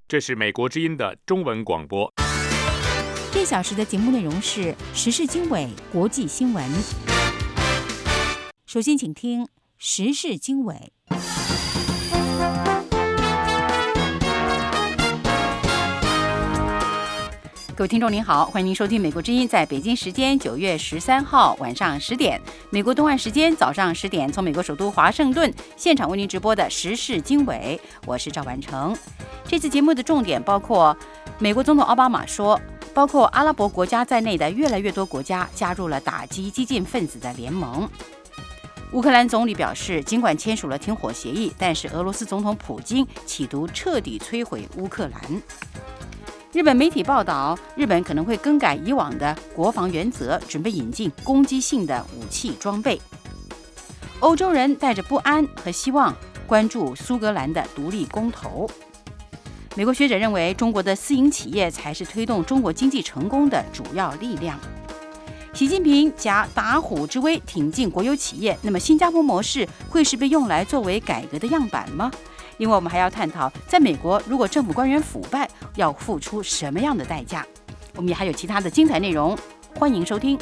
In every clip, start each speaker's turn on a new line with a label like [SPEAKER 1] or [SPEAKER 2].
[SPEAKER 1] 这是美国之音的中文广播。
[SPEAKER 2] 这小时的节目内容是时事经纬国际新闻。首先请听时事经纬。各位听众您好，欢迎您收听美国之音在北京时间9月13号晚上10点，美国东岸时间早上10点，从美国首都华盛顿现场为您直播的时事经纬，我是赵婉成。这次节目的重点包括美国总统奥巴马说，包括阿拉伯国家在内的越来越多国家加入了打击激进分子的联盟。乌克兰总理表示，尽管签署了停火协议，但是俄罗斯总统普京企图彻底摧毁乌克兰。日本媒体报道，日本可能会更改以往的国防原则，准备引进攻击性的武器装备。欧洲人带着不安和希望关注苏格兰的独立公投。美国学者认为，中国的私营企业才是推动中国经济成功的主要力量。习近平假打虎之威挺进国有企业，那么新加坡模式会是被用来作为改革的样板吗？另外，我们还要探讨，在美国如果政府官员腐败，要付出什么样的代价？我们也还有其他的精彩内容，欢迎收听。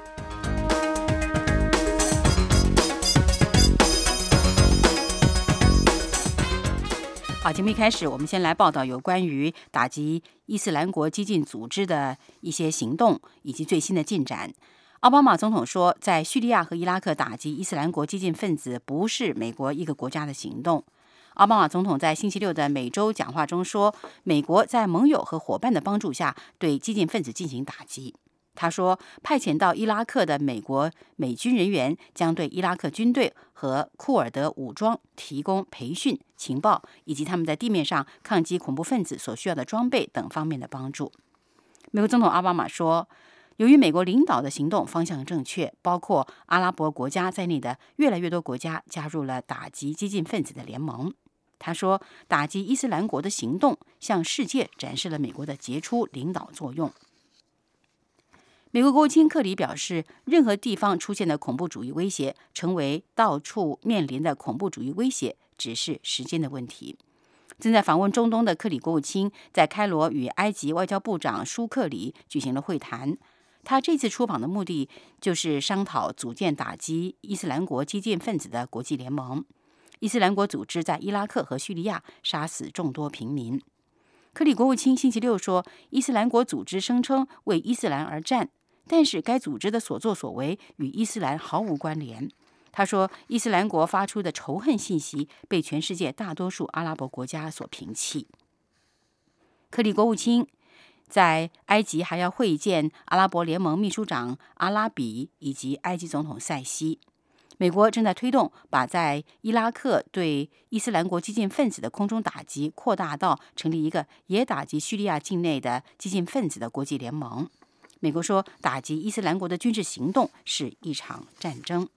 [SPEAKER 2] 好，节目一开始，我们先来报道有关于打击伊斯兰国激进组织的一些行动以及最新的进展。奥巴马总统说，在叙利亚和伊拉克打击伊斯兰国激进分子不是美国一个国家的行动。奥巴马总统在星期六的美洲讲话中说，美国在盟友和伙伴的帮助下对激进分子进行打击。他说，派遣到伊拉克的美军人员将对伊拉克军队和库尔德武装提供培训、情报以及他们在地面上抗击恐怖分子所需要的装备等方面的帮助。美国总统奥巴马说，由于美国领导的行动方向正确，包括阿拉伯国家在内的越来越多国家加入了打击激进分子的联盟。他说，打击伊斯兰国的行动向世界展示了美国的杰出领导作用。美国国务卿克里表示，任何地方出现的恐怖主义威胁，成为到处面临的恐怖主义威胁，只是时间的问题。正在访问中东的克里国务卿在开罗与埃及外交部长舒克里举行了会谈。他这次出访的目的就是商讨组建打击伊斯兰国激进分子的国际联盟。伊斯兰国组织在伊拉克和叙利亚杀死众多平民。克里国务卿星期六说，伊斯兰国组织声称为伊斯兰而战，但是该组织的所作所为与伊斯兰毫无关联。他说，伊斯兰国发出的仇恨信息被全世界大多数阿拉伯国家所摒弃。克里国务卿在埃及还要会见阿拉伯联盟秘书长阿拉比以及埃及总统塞西。美国正在推动把在伊拉克对伊斯兰国激进分子的空中打击扩大到成立一个也打击叙利亚境内的激进分子的国际联盟。美国说，打击伊斯兰国的军事行动是一场战争。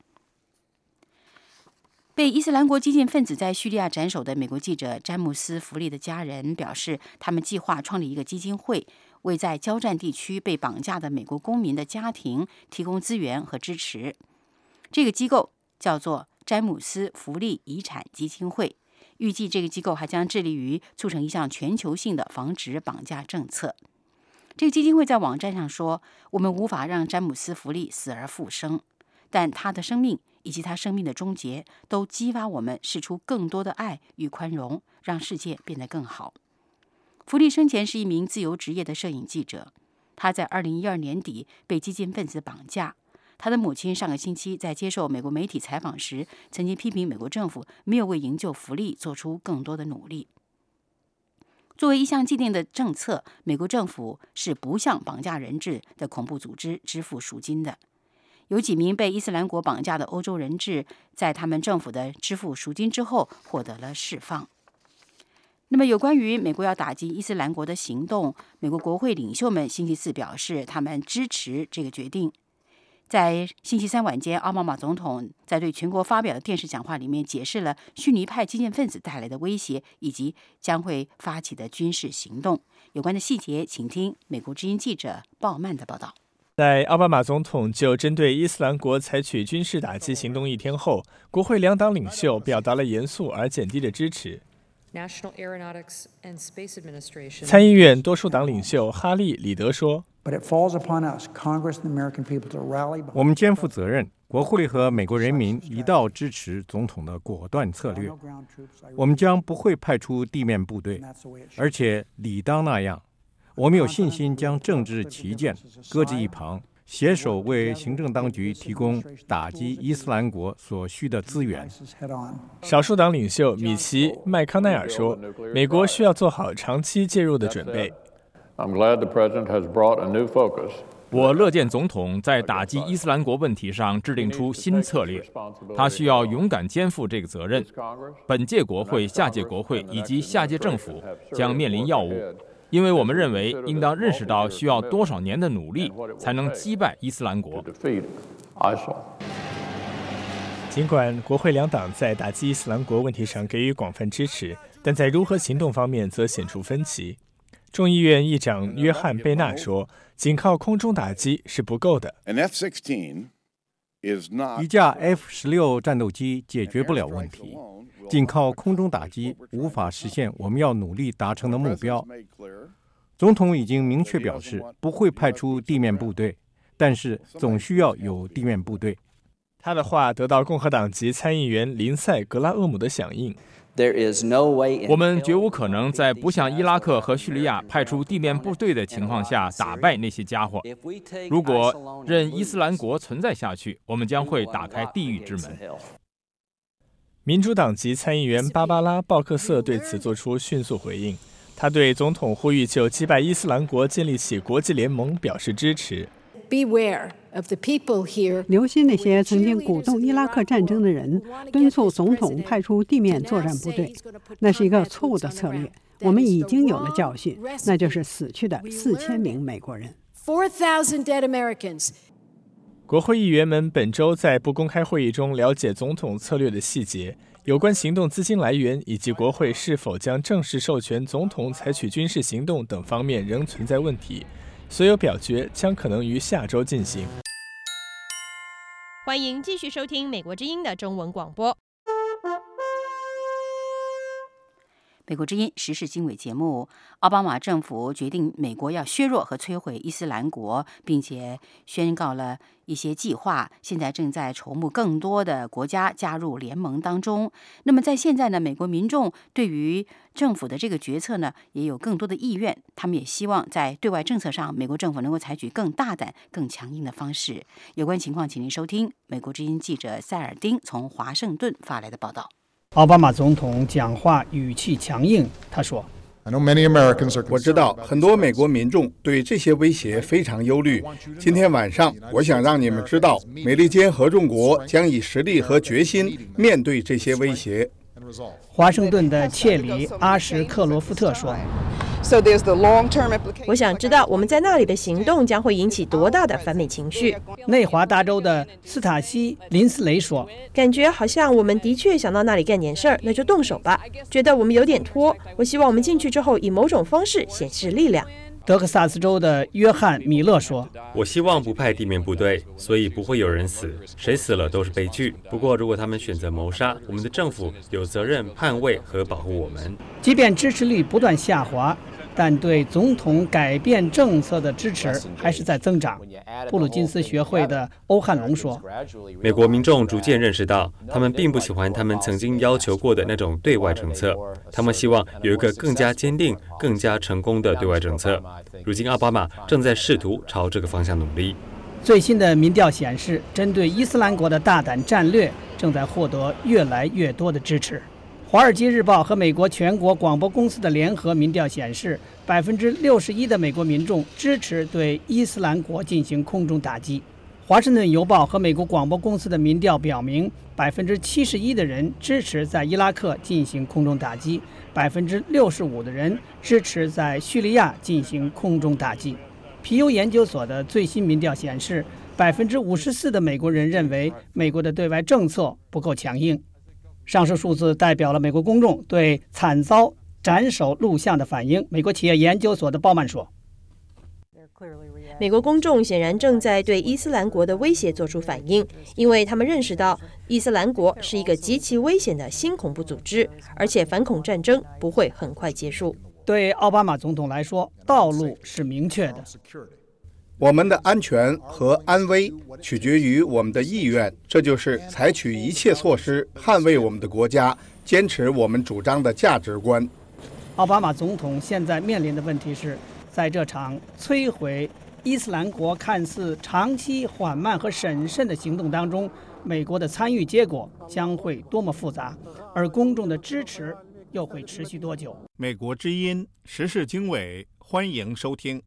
[SPEAKER 2] 被伊斯兰国激进分子在叙利亚斩首的美国记者詹姆斯·弗利的家人表示，他们计划创立一个基金会，为在交战地区被绑架的美国公民的家庭提供资源和支持。这个机构叫做詹姆斯·弗利遗产基金会，预计这个机构还将致力于促成一项全球性的防止绑架政策。这个基金会在网站上说，我们无法让詹姆斯·弗利死而复生，但他的生命以及他生命的终结都激发我们释出更多的爱与宽容，让世界变得更好。弗利生前是一名自由职业的摄影记者，他在2012年底被激进分子绑架。他的母亲上个星期在接受美国媒体采访时，曾经批评美国政府没有为营救弗利做出更多的努力。作为一项既定的政策，美国政府是不向绑架人质的恐怖组织支付赎金的。有几名被伊斯兰国绑架的欧洲人质，在他们政府的支付赎金之后获得了释放。那么，有关于美国要打击伊斯兰国的行动，美国国会领袖们星期四表示，他们支持这个决定。在星期三晚间，奥巴马总统在对全国发表的电视讲话里面解释了逊尼派激进分子带来的威胁，以及将会发起的军事行动。有关的细节，请听美国之音记者鲍曼的报道。
[SPEAKER 3] 在奥巴马总统就针对伊斯兰国采取军事打击行动一天后，国会两党领袖表达了严肃而坚定的支持。 参议院多数党领袖哈利·里德说，
[SPEAKER 4] 我们肩负责任，国会和美国人民一道支持总统的果断策略。我们将不会派出地面部队，而且理当那样。我们有信心将政治旗舰搁置一旁，携手为行政当局提供打击伊斯兰国所需的资源。
[SPEAKER 3] 少数党领袖米奇·麦康奈尔说，美国需要做好长期介入的准备。
[SPEAKER 1] 我乐见总统在打击伊斯兰国问题上制定出新策略，他需要勇敢肩负这个责任。本届国会、下届国会以及下届政府将面临要务，因为我们认为应当认识到需要多少年的努力才能击败伊斯兰国。
[SPEAKER 3] 尽管国会两党在打击伊斯兰国问题上给予广泛支持，但在如何行动方面则显出分歧。众议院议长约翰·贝纳说，仅靠空中打击是不够的。
[SPEAKER 4] 一架 F-16 战斗机解决不了问题，仅靠空中打击无法实现我们要努力达成的目标。总统已经明确表示不会派出地面部队，但是总需要有地面部队。
[SPEAKER 3] 他的话得到共和党籍参议员林赛·格拉厄姆的响应。
[SPEAKER 1] 我们绝无可能在不向伊拉克和叙利亚派出地面部队的情况下打败那些家伙。如果任伊斯兰国存在下去，我们将会打开地狱之门。
[SPEAKER 3] 民主党籍参议员芭芭拉·鲍克瑟对此作出迅速回应，他对总统呼吁就击败伊斯兰国建立起国际联盟表示支持。
[SPEAKER 5] 留心那些曾经鼓动伊拉克战争的人，敦促总统派出地面作战部队，那是一个错误的策略。我们已经有了教训，那就是死去的4000名美国人。
[SPEAKER 3] 国会议员们本周在不公开会议中了解总统策略的细节，有关行动资金来源以及国会是否将正式授权总统采取军事行动等方面仍存在问题。所有表决将可能于下周进行。
[SPEAKER 6] 欢迎继续收听美国之音的中文广播。
[SPEAKER 2] 美国之音时事经纬节目，奥巴马政府决定美国要削弱和摧毁伊斯兰国，并且宣告了一些计划，现在正在筹募更多的国家加入联盟当中。那么在现在呢，美国民众对于政府的这个决策呢，也有更多的意愿，他们也希望在对外政策上，美国政府能够采取更大胆、更强硬的方式。有关情况，请您收听美国之音记者塞尔丁从华盛顿发来的报道。
[SPEAKER 7] 奥巴马总统讲话语气强硬，他说，
[SPEAKER 8] 我知道很多美国民众对这些威胁非常忧虑。今天晚上，我想让你们知道，美利坚合众国将以实力和决心面对这些威胁。
[SPEAKER 7] 华盛顿的切里·阿什克罗夫特说，
[SPEAKER 6] 我想知道我们在那里的行动将会引起多大的反美情绪。
[SPEAKER 7] 内华达州的斯塔西·林斯雷说，
[SPEAKER 6] 感觉好像我们的确想到那里干点事儿，那就动手吧。觉得我们有点拖，我希望我们进去之后以某种方式显示力量。
[SPEAKER 7] 德克萨斯州的约翰·米勒说，
[SPEAKER 9] 我希望不派地面部队，所以不会有人死，谁死了都是悲剧。不过如果他们选择谋杀，我们的政府有责任捍卫和保护我们。
[SPEAKER 7] 即便支持率不断下滑，但对总统改变政策的支持还是在增长。布鲁金斯学会的欧汉龙说，
[SPEAKER 9] 美国民众逐渐认识到，他们并不喜欢他们曾经要求过的那种对外政策，他们希望有一个更加坚定、更加成功的对外政策。如今奥巴马正在试图朝这个方向努力。
[SPEAKER 7] 最新的民调显示，针对伊斯兰国的大胆战略正在获得越来越多的支持。华尔街日报和美国全国广播公司的联合民调显示，61%的美国民众支持对伊斯兰国进行空中打击。华盛顿邮报和美国广播公司的民调表明，71%的人支持在伊拉克进行空中打击，65%的人支持在叙利亚进行空中打击。皮尤研究所的最新民调显示，54%的美国人认为美国的对外政策不够强硬。上述数字代表了美国公众对惨遭斩首录像的反应。美国企业研究所的鲍曼说，
[SPEAKER 6] 美国公众显然正在对伊斯兰国的威胁做出反应，因为他们认识到伊斯兰国是一个极其危险的新恐怖组织，而且反恐战争不会很快结束。
[SPEAKER 7] 对奥巴马总统来说，道路是明确的。
[SPEAKER 8] 我们的安全和安危取决于我们的意愿，这就是采取一切措施捍卫我们的国家，坚持我们主张的价值观。
[SPEAKER 7] 奥巴马总统现在面临的问题是，在这场摧毁伊斯兰国看似长期缓慢和审慎的行动当中，美国的参与结果将会多么复杂，而公众的支持又会持续多久？
[SPEAKER 8] 美国之音时事经纬，欢迎收听。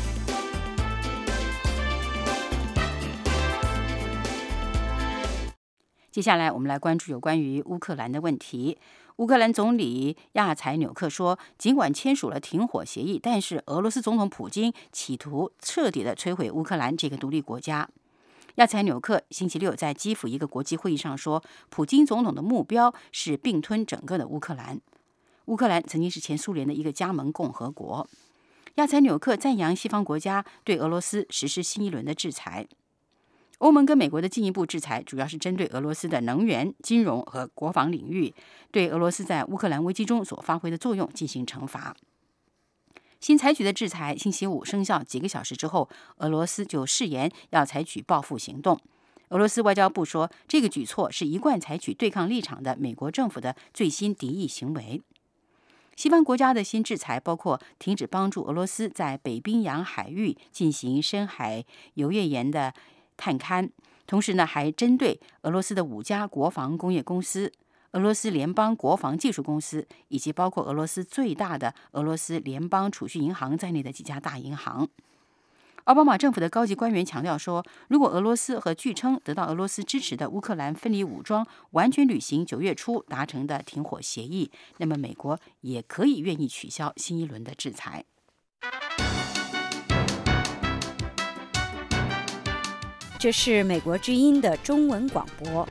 [SPEAKER 2] 接下来我们来关注有关于乌克兰的问题。乌克兰总理亚采纽克说，尽管签署了停火协议，但是俄罗斯总统普京企图彻底的摧毁乌克兰这个独立国家。亚采纽克星期六在基辅一个国际会议上说，普京总统的目标是并吞整个的乌克兰。乌克兰曾经是前苏联的一个加盟共和国。亚采纽克赞扬西方国家对俄罗斯实施新一轮的制裁。欧盟跟美国的进一步制裁主要是针对俄罗斯的能源、金融和国防领域，对俄罗斯在乌克兰危机中所发挥的作用进行惩罚。新采取的制裁星期五生效几个小时之后，俄罗斯就誓言要采取报复行动。俄罗斯外交部说，这个举措是一贯采取对抗立场的美国政府的最新敌意行为。西方国家的新制裁包括停止帮助俄罗斯在北冰洋海域进行深海油页岩的探勘，同时呢，还针对俄罗斯的5家国防工业公司、俄罗斯联邦国防技术公司，以及包括俄罗斯最大的俄罗斯联邦储蓄银行在内的几家大银行。奥巴马政府的高级官员强调说，如果俄罗斯和据称得到俄罗斯支持的乌克兰分离武装完全履行9月初达成的停火协议，那么美国也可以愿意取消新一轮的制裁。
[SPEAKER 10] 这是美国之音的中文广播。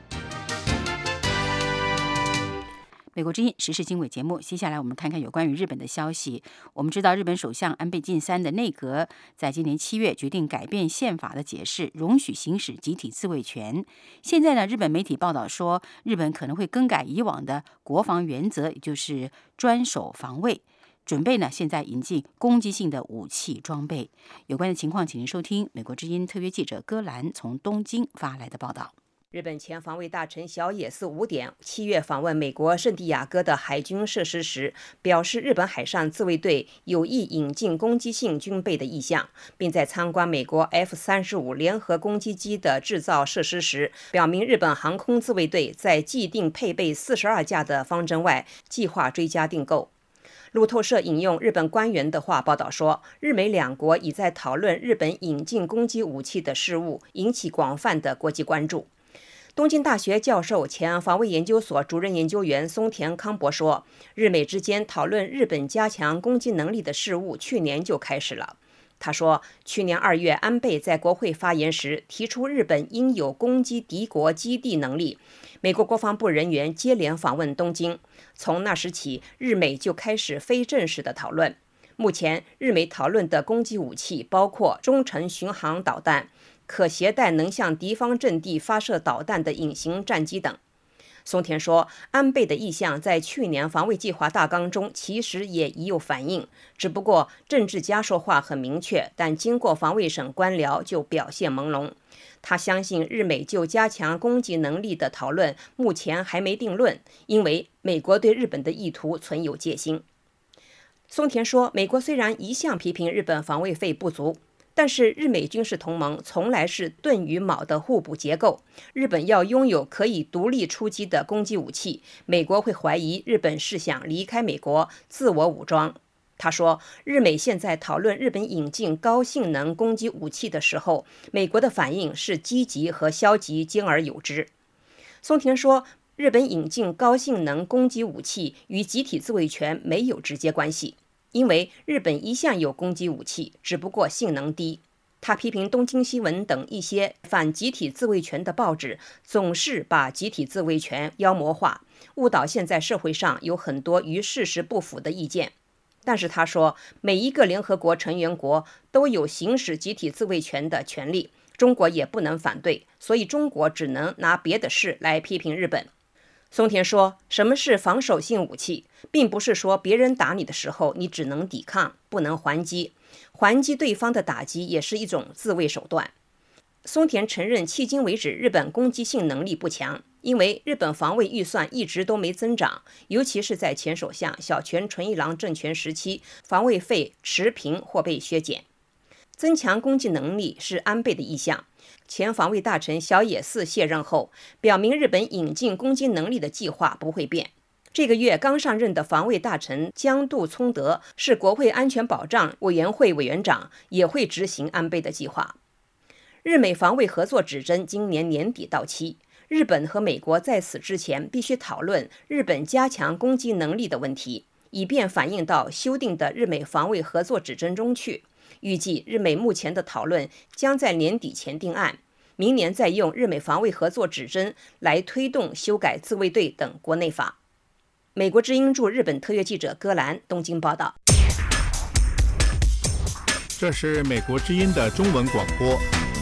[SPEAKER 2] 美国之音时事经纬节目，接下来我们看看有关于日本的消息。我们知道，日本首相安倍晋三的内阁在今年7月决定改变宪法的解释，容许行使集体自卫权。现在呢，日本媒体报道说，日本可能会更改以往的国防原则，也就是专守防卫，准备呢现在引进攻击性的武器装备。有关的情况，请您收听美国之音特约记者戈兰从东京发来的报道。
[SPEAKER 11] 日本前防卫大臣小野寺五典7月访问美国圣地亚哥的海军设施时，表示日本海上自卫队有意引进攻击性军备的意向，并在参观美国 F-35联合攻击机的制造设施时，表明日本航空自卫队在既定配备42架的方针外，计划追加订购。路透社引用日本官员的话报道说，日美两国已在讨论日本引进攻击武器的事务，引起广泛的国际关注。东京大学教授、前防卫研究所主任研究员松田康博说，日美之间讨论日本加强攻击能力的事务去年就开始了。他说，去年2月安倍在国会发言时提出日本应有攻击敌国基地能力，美国国防部人员接连访问东京，从那时起，日美就开始非正式的讨论。目前日美讨论的攻击武器包括中程巡航导弹、可携带能向敌方阵地发射导弹的隐形战机等。松田说，安倍的意向在去年防卫计划大纲中其实也已有反映，只不过政治家说话很明确，但经过防卫省官僚就表现朦胧。他相信日美就加强攻击能力的讨论目前还没定论，因为美国对日本的意图存有戒心。松田说，美国虽然一向批评日本防卫费不足，但是日美军事同盟从来是盾与矛的互补结构，日本要拥有可以独立出击的攻击武器，美国会怀疑日本是想离开美国自我武装。他说，日美现在讨论日本引进高性能攻击武器的时候，美国的反应是积极和消极兼而有之。松田说，日本引进高性能攻击武器与集体自卫权没有直接关系，因为日本一向有攻击武器，只不过性能低。他批评东京新闻等一些反集体自卫权的报纸总是把集体自卫权妖魔化，误导现在社会上有很多与事实不符的意见。 但是他说，每一个联合国成员国都有行使集体自卫权的权利，中国也不能反对，所以中国只能拿别的事来批评日本。松田说，什么是防守性武器，并不是说别人打你的时候你只能抵抗，不能还击，还击对方的打击也是一种自卫手段。松田承认迄今为止日本攻击性能力不强，因为日本防卫预算一直都没增长，尤其是在前首相小泉纯一郎政权时期，防卫费持平或被削减。增强攻击能力是安倍的意向。前防卫大臣小野寺卸任后，表明日本引进攻击能力的计划不会变。这个月刚上任的防卫大臣江渡聪德是国会安全保障委员会委员长，也会执行安倍的计划。日美防卫合作指针今年年底到期，日本和美国在此之前必须讨论日本加强攻击能力的问题，以便反映到修订的日美防卫合作指针中去。预计日美目前的讨论将在年底前定案，明年再用日美防卫合作指针来推动修改自卫队等国内法。美国之音驻日本特约记者戈兰东京报道。
[SPEAKER 8] 这是美国之音的中文广播。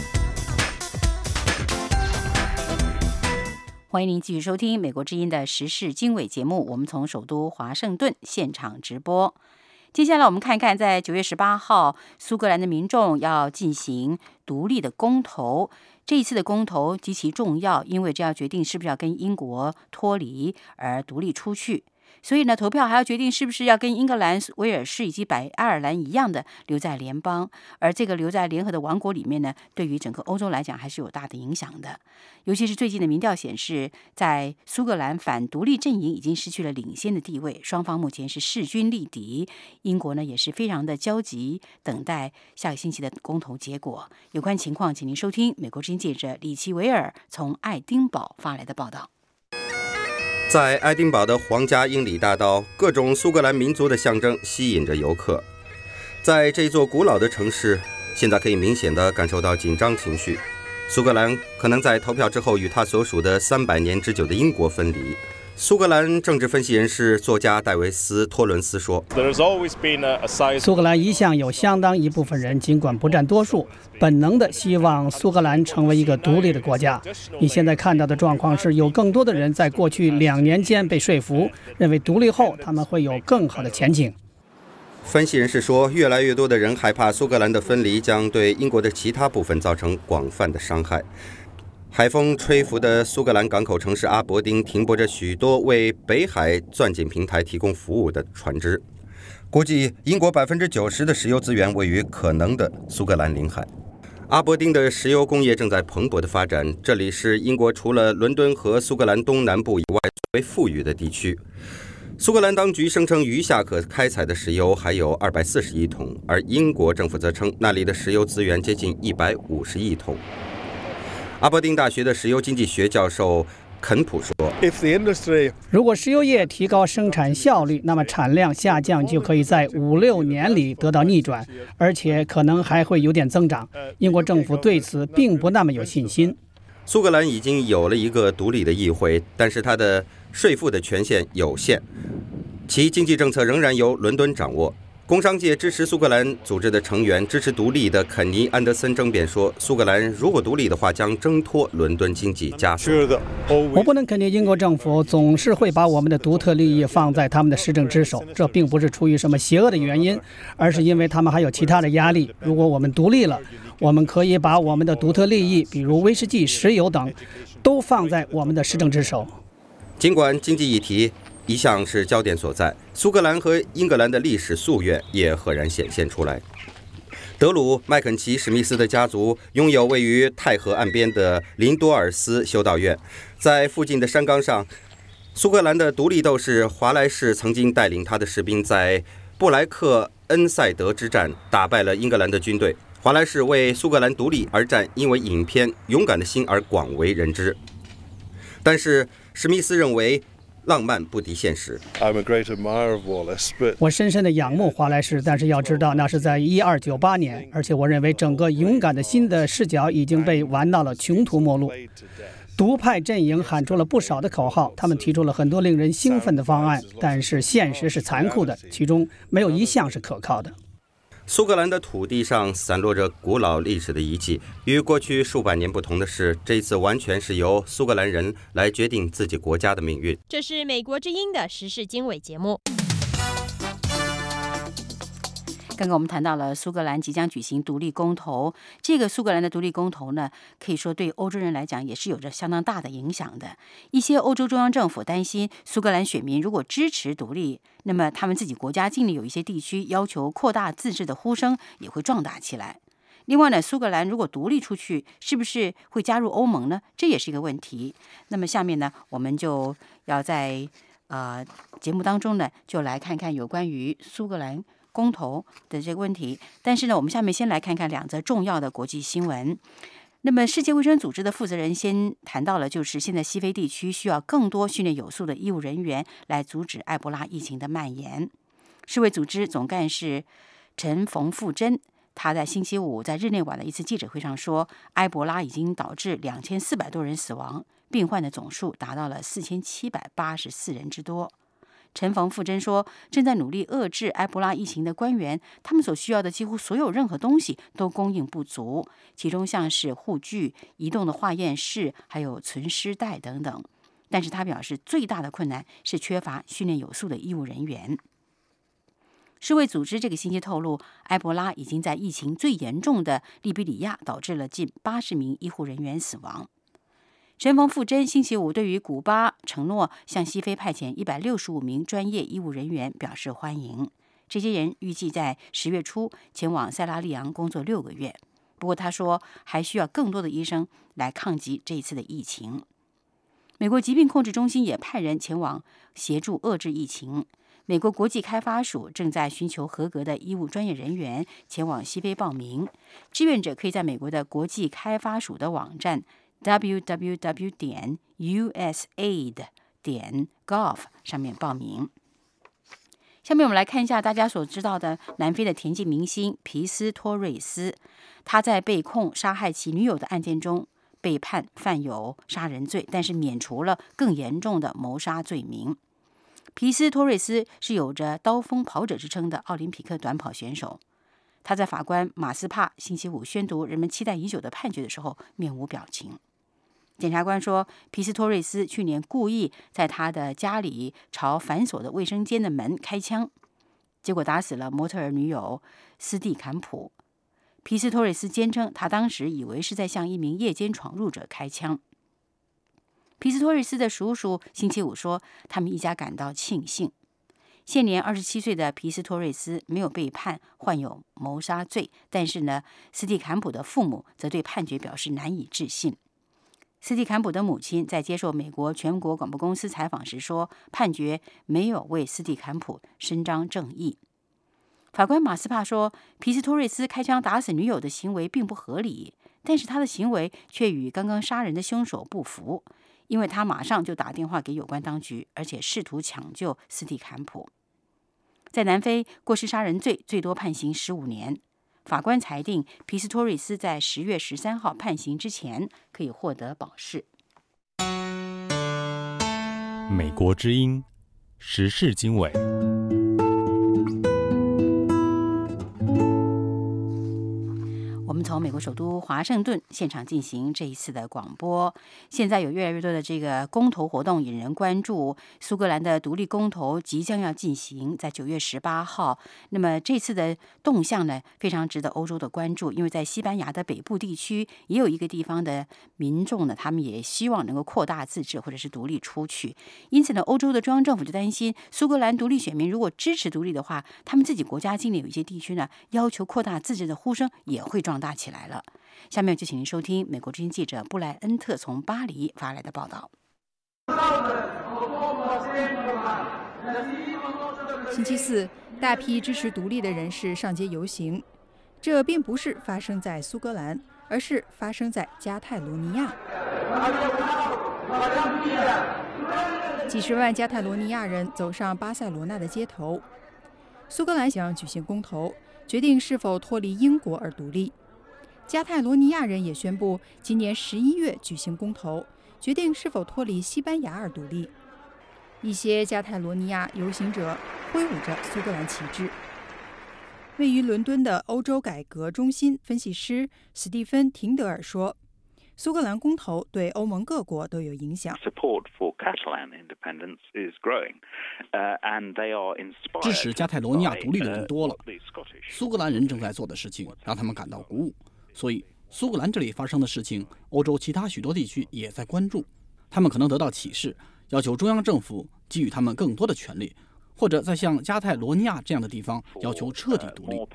[SPEAKER 2] 欢迎您继续收听美国之音的时事经纬节目，我们从首都华盛顿现场直播。接下来我们看看，在9月18号，苏格兰的民众要进行独立的公投。这一次的公投极其重要，因为这要决定是不是要跟英国脱离而独立出去。所以呢，投票还要决定是不是要跟英格兰、威尔士以及北爱尔兰一样的留在联邦。而这个留在联合的王国里面呢，对于整个欧洲来讲还是有大的影响的。尤其是最近的民调显示，在苏格兰反独立阵营已经失去了领先的地位，双方目前是势均力敌。英国呢也是非常的焦急，等待下个星期的公投结果。有关情况，请您收听美国之音记者李奇维尔从爱丁堡发来的报道。
[SPEAKER 12] 在爱丁堡的皇家英里大道，各种苏格兰民族的象征吸引着游客。在这座古老的城市，现在可以明显地感受到紧张情绪。苏格兰可能在投票之后与他所属的300年之久的英国分离。苏格兰政治分析人士、作家戴维斯·托伦斯说：“
[SPEAKER 7] 苏格兰一向有相当一部分人，尽管不占多数，本能地希望苏格兰成为一个独立的国家。你现在看到的状况是，有更多的人在过去2年间被说服，认为独立后他们会有更好的前景。”
[SPEAKER 12] 分析人士说，越来越多的人害怕苏格兰的分离将对英国的其他部分造成广泛的伤害。海风吹拂的苏格兰港口城市阿伯丁停泊着许多为北海钻井平台提供服务的船只。估计英国90%的石油资源位于可能的苏格兰领海。阿伯丁的石油工业正在蓬勃的发展，这里是英国除了伦敦和苏格兰东南部以外最为富裕的地区。苏格兰当局声称余下可开采的石油还有240亿桶，而英国政府则称那里的石油资源接近150亿桶。阿伯丁大学的石油经济学教授肯普说：“
[SPEAKER 7] 如果石油业提高生产效率，那么产量下降就可以在5-6年里得到逆转，而且可能还会有点增长。英国政府对此并不那么有信心。”
[SPEAKER 12] 苏格兰已经有了一个独立的议会，但是它的税负的权限有限，其经济政策仍然由伦敦掌握。工商界支持苏格兰组织的成员支持独立的肯尼·安德森争辩说，苏格兰如果独立的话，将挣脱伦敦经济枷锁。
[SPEAKER 7] 我不能肯定英国政府总是会把我们的独特利益放在他们的施政之首，这并不是出于什么邪恶的原因，而是因为他们还有其他的压力。如果我们独立了，我们可以把我们的独特利益，比如威士忌、石油等，都放在我们的施政之首。
[SPEAKER 12] 尽管经济议题一向是焦点所在，苏格兰和英格兰的历史夙愿也赫然显现出来。德鲁·麦肯齐·史密斯的家族拥有位于泰河岸边的林多尔斯修道院，在附近的山岗上，苏格兰的独立斗士华莱士曾经带领他的士兵在布莱克恩塞德之战打败了英格兰的军队。华莱士为苏格兰独立而战，因为影片《勇敢的心》而广为人知。但是史密斯认为浪漫不敌现实。
[SPEAKER 7] 我深深地仰慕华莱士，但是要知道那是在1298年，而且我认为整个勇敢的心的视角已经被玩到了穷途末路。 独派阵营喊出了不少的口号，他们提出了很多令人兴奋的方案，但是现实是残酷的，其中没有一项是可靠的。
[SPEAKER 12] 苏格兰的土地上散落着古老历史的遗迹，与过去数百年不同的是，这一次完全是由苏格兰人来决定自己国家的命运。
[SPEAKER 6] 这是美国之音的时事经纬节目。
[SPEAKER 2] 刚刚我们谈到了苏格兰即将举行独立公投，这个苏格兰的独立公投呢，可以说对欧洲人来讲也是有着相当大的影响的。一些欧洲中央政府担心苏格兰选民如果支持独立，那么他们自己国家境内有一些地区要求扩大自治的呼声也会壮大起来。另外呢，苏格兰如果独立出去，是不是会加入欧盟呢？这也是一个问题。那么下面呢，我们就要在节目当中呢，就来看看有关于苏格兰公投的这个问题。但是呢，我们下面先来看看2则重要的国际新闻。那么世界卫生组织的负责人先谈到了，就是现在西非地区需要更多训练有素的医务人员来阻止埃博拉疫情的蔓延。世卫组织总干事陈冯富珍，他在星期五在日内瓦的一次记者会上说，埃博拉已经导致2400多人死亡，病患的总数达到了4784人之多。陈冯富珍说，正在努力遏制埃博拉疫情的官员，他们所需要的几乎所有任何东西都供应不足，其中像是护具、移动的化验室，还有存尸袋等等。但是他表示，最大的困难是缺乏训练有素的医务人员。世卫组织这个星期透露，埃博拉已经在疫情最严重的利比里亚导致了近80名医护人员死亡。陈冯富珍星期五对于古巴承诺向西非派遣165名专业医务人员表示欢迎。这些人预计在10月初前往塞拉利昂工作6个月。不过他说，还需要更多的医生来抗击这一次的疫情。美国疾病控制中心也派人前往协助遏制疫情。美国国际开发署正在寻求合格的医务专业人员前往西非报名。志愿者可以在美国的国际开发署的网站www.usaid.gov 上面报名。下面我们来看一下大家所知道的南非的田径明星皮斯托瑞斯，他在被控杀害其女友的案件中被判犯有杀人罪，但是免除了更严重的谋杀罪名。皮斯托瑞斯是有着刀锋跑者之称的奥林匹克短跑选手。他在法官马斯帕星期五宣读人们期待已久的判决的时候面无表情。检察官说，皮斯托瑞斯去年故意在他的家里朝反锁的卫生间的门开枪，结果打死了模特儿女友斯蒂坎普。皮斯托瑞斯坚称，他当时以为是在向一名夜间闯入者开枪。皮斯托瑞斯的叔叔星期五说，他们一家感到庆幸。现年27岁的皮斯托瑞斯没有被判患有谋杀罪，但是呢，斯蒂坎普的父母则对判决表示难以置信。斯蒂坎普的母亲在接受美国全国广播公司采访时说，判决没有为斯蒂坎普伸张正义。法官马斯帕说，皮斯托瑞斯开枪打死女友的行为并不合理，但是他的行为却与刚刚杀人的凶手不符，因为他马上就打电话给有关当局，而且试图抢救斯蒂坎普。在南非，过失杀人罪最多判刑15年。法官裁定，皮斯托瑞斯在10月13号判刑之前可以获得保释。
[SPEAKER 1] 美国之音时事经纬。
[SPEAKER 2] 我们从美国首都华盛顿现场进行这一次的广播。现在有越来越多的这个公投活动引人关注。苏格兰的独立公投即将要进行，在9月18号。那么这次的动向呢，非常值得欧洲的关注，因为在西班牙的北部地区也有一个地方的民众呢，他们也希望能够扩大自治或者是独立出去。因此呢，欧洲的中央政府就担心，苏格兰独立选民如果支持独立的话，他们自己国家境内有一些地区呢，要求扩大自治的呼声也会壮大起来了。下面就请您收听美国之音记者布莱恩特从巴黎发来的报道。
[SPEAKER 13] 星期四，大批支持独立的人士上街游行，这并不是发生在苏格兰，而是发生在加泰罗尼亚。几十万加泰罗尼亚人走上巴塞罗那的街头。苏格兰想举行公投，决定是否脱离英国而独立。加泰罗尼亚人也宣布，今年11月举行公投， 决定是否脱离西班牙而独立。一些加泰罗尼亚游行者挥舞着苏格兰旗帜。位于伦敦的欧洲改革中心分析师史蒂芬·廷德尔说，苏格兰公投对欧盟各国都有影响。
[SPEAKER 14] 支持加泰罗尼亚独立的人多了，苏格兰人正在做的事情让他们感到鼓舞，所以苏格兰这里发生的事情，欧洲其他许多地区也在关注。他们可能得到启示，要求中央政府给予他们更多的权利，或者在像加泰罗尼亚这样的地方要求彻底独立。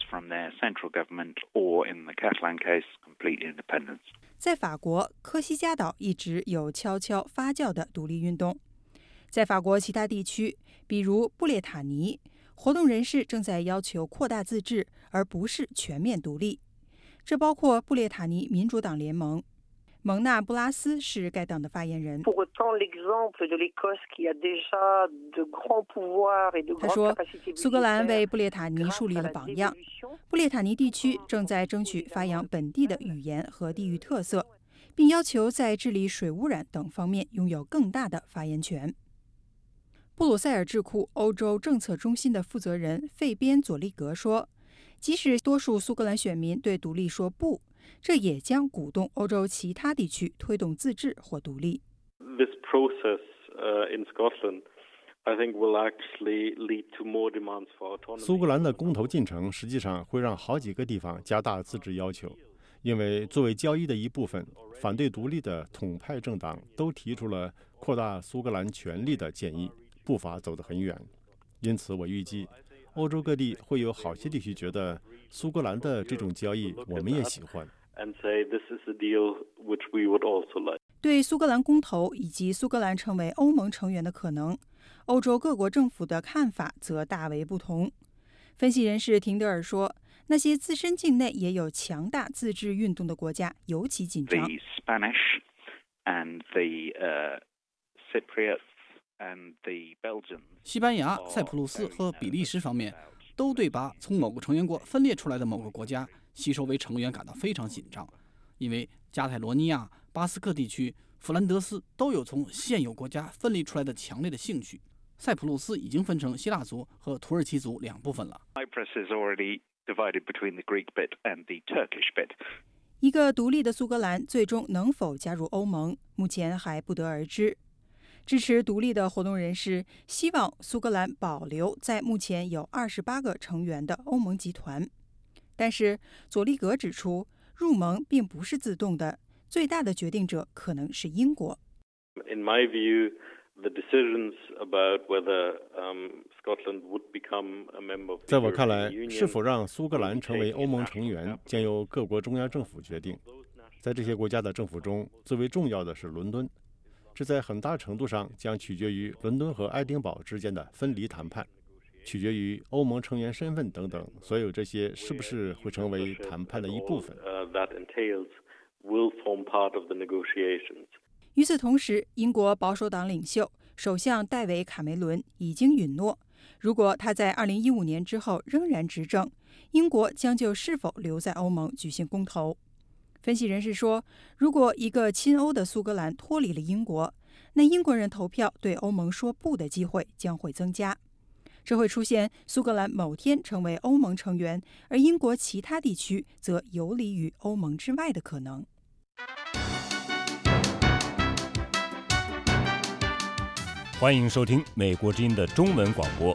[SPEAKER 13] 在法国，科西嘉岛一直有悄悄发酵的独立运动。在法国其他地区，比如布列塔尼，活动人士正在要求扩大自治，而不是全面独立。这包括布列塔尼民主党联盟。蒙纳布拉斯是该党的发言人。他说，苏格兰为布列塔尼树立了榜样。布列塔尼地区正在争取发扬本地的语言和地域特色，并要求在治理水污染等方面拥有更大的发言权。布鲁塞尔智库欧洲政策中心的负责人费边佐利格说，即使多数苏格兰选民对独立说不，这也将鼓动欧洲其他地区推动自治或独立。
[SPEAKER 15] This process in Scotland, I think, will actually lead to more demands for autonomy.
[SPEAKER 16] 苏格兰的公投进程实际上会让好几个地方加大自治要求，因为作为交易的一部分，反对独立的统派政党都提出了扩大苏格兰权力的建议，步伐走得很远。因此，我预计欧洲各地会有好些地区觉得苏格兰的这种交易我们也喜欢。
[SPEAKER 13] 对苏格兰公投以及苏格兰成为欧盟成员的可能，欧洲各国政府的看法则大为不同。分析人士廷德尔说，那些自身境内也有强大自治运动的国家尤其紧张。
[SPEAKER 14] 西班牙、塞浦路斯和比利时方面都对把从某个成员国分裂出来的某个国家吸收为成员感到非常紧张，因为加泰罗尼亚、巴斯克地区、弗兰德斯都有从现有国家分离出来的强烈的兴趣。塞浦路斯已经分成希腊族和土耳其族两部分了。
[SPEAKER 13] 一个独立的苏格兰最终能否加入欧盟，目前还不得而知。支持独立的活动人士希望苏格兰保留在目前有28个成员的欧盟集团，但是佐利格指出，入盟并不是自动的，最大的决定者可能是英国。
[SPEAKER 15] In my view, the decisions about whether Scotland would become a member of the
[SPEAKER 16] 在我看来，
[SPEAKER 15] European Union
[SPEAKER 16] 是否让苏格兰成为欧盟成员，将由各国中央政府决定。在这些国家的政府中，最为重要的是伦敦，这在很大程度上将取决于伦敦和爱丁堡之间的分离谈判，取决于欧盟成员身份等等，所有这些是不是会成为谈判的一部分。
[SPEAKER 13] 与此同时，英国保守党领袖首相戴维·卡梅伦已经允诺，如果他在2015年之后仍然执政，英国将就是否留在欧盟举行公投。分析人士说，如果一个亲欧的苏格兰脱离了英国，那英国人投票对欧盟说不的机会将会增加。这会出现苏格兰某天成为欧盟成员，而英国其他地区则游离于欧盟之外的可能。
[SPEAKER 17] 欢迎收听美国之音的中文广播。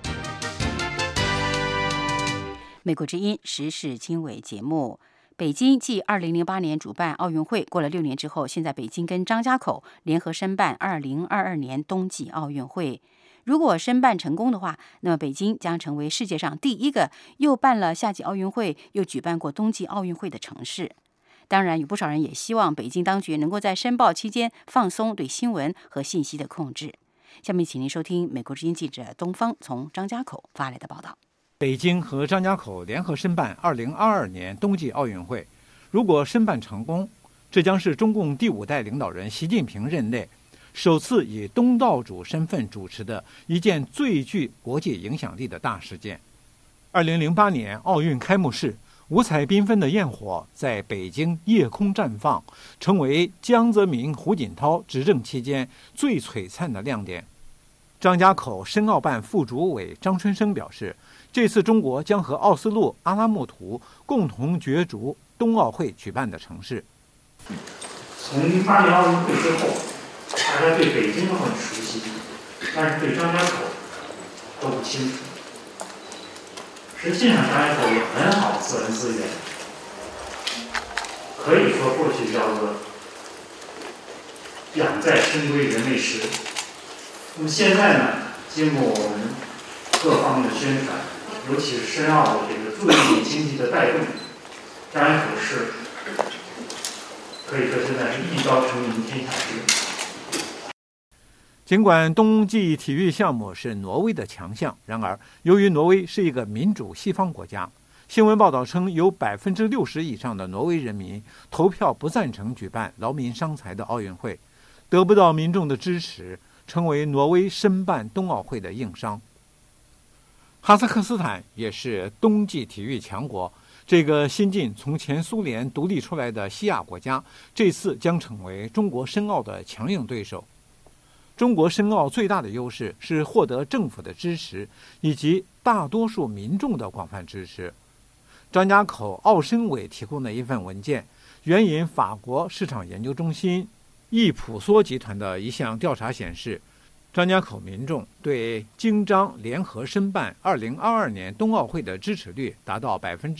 [SPEAKER 2] 美国之音时事经纬节目。北京继2008年主办奥运会，过了6年之后，现在北京跟张家口联合申办2022年冬季奥运会。如果申办成功的话，那么北京将成为世界上第一个又办了夏季奥运会又举办过冬季奥运会的城市。当然，有不少人也希望北京当局能够在申报期间放松对新闻和信息的控制。下面请您收听美国之音记者东方从张家口发来的报道。
[SPEAKER 18] 北京和张家口联合申办2022年冬季奥运会，如果申办成功，这将是中共第5代领导人习近平任内首次以东道主身份主持的一件最具国际影响力的大事件。2008年奥运开幕式五彩缤纷的焰火在北京夜空绽放，成为江泽民、胡锦涛执政期间最璀璨的亮点。张家口申奥办副主委张春生表示，这次中国将和奥斯陆、阿拉木图共同角逐冬奥会举办的城市。
[SPEAKER 19] 从08年奥运会之后，大家对北京都很熟悉，但是对张家口都不清楚。实际上，张家口有很好的自然资源，可以说过去叫做养在深闺人未识。那么现在呢，经过我们各方面的宣传，尤其是申奥的这个助力经济的带动，张家口市可以说现在是一朝成名天下知。
[SPEAKER 18] 尽管冬季体育项目是挪威的强项，然而由于挪威是一个民主西方国家，新闻报道称有60%以上的挪威人民投票不赞成举办劳民伤财的奥运会，得不到民众的支持，成为挪威申办冬奥会的硬伤。哈萨克斯坦也是冬季体育强国，这个新晋从前苏联独立出来的西亚国家，这次将成为中国申奥的强硬对手。中国申奥最大的优势是获得政府的支持，以及大多数民众的广泛支持。张家口奥申委提供的一份文件，援引法国市场研究中心易普索集团的一项调查显示，张家口民众对京张联合申办2022年冬奥会的支持率达到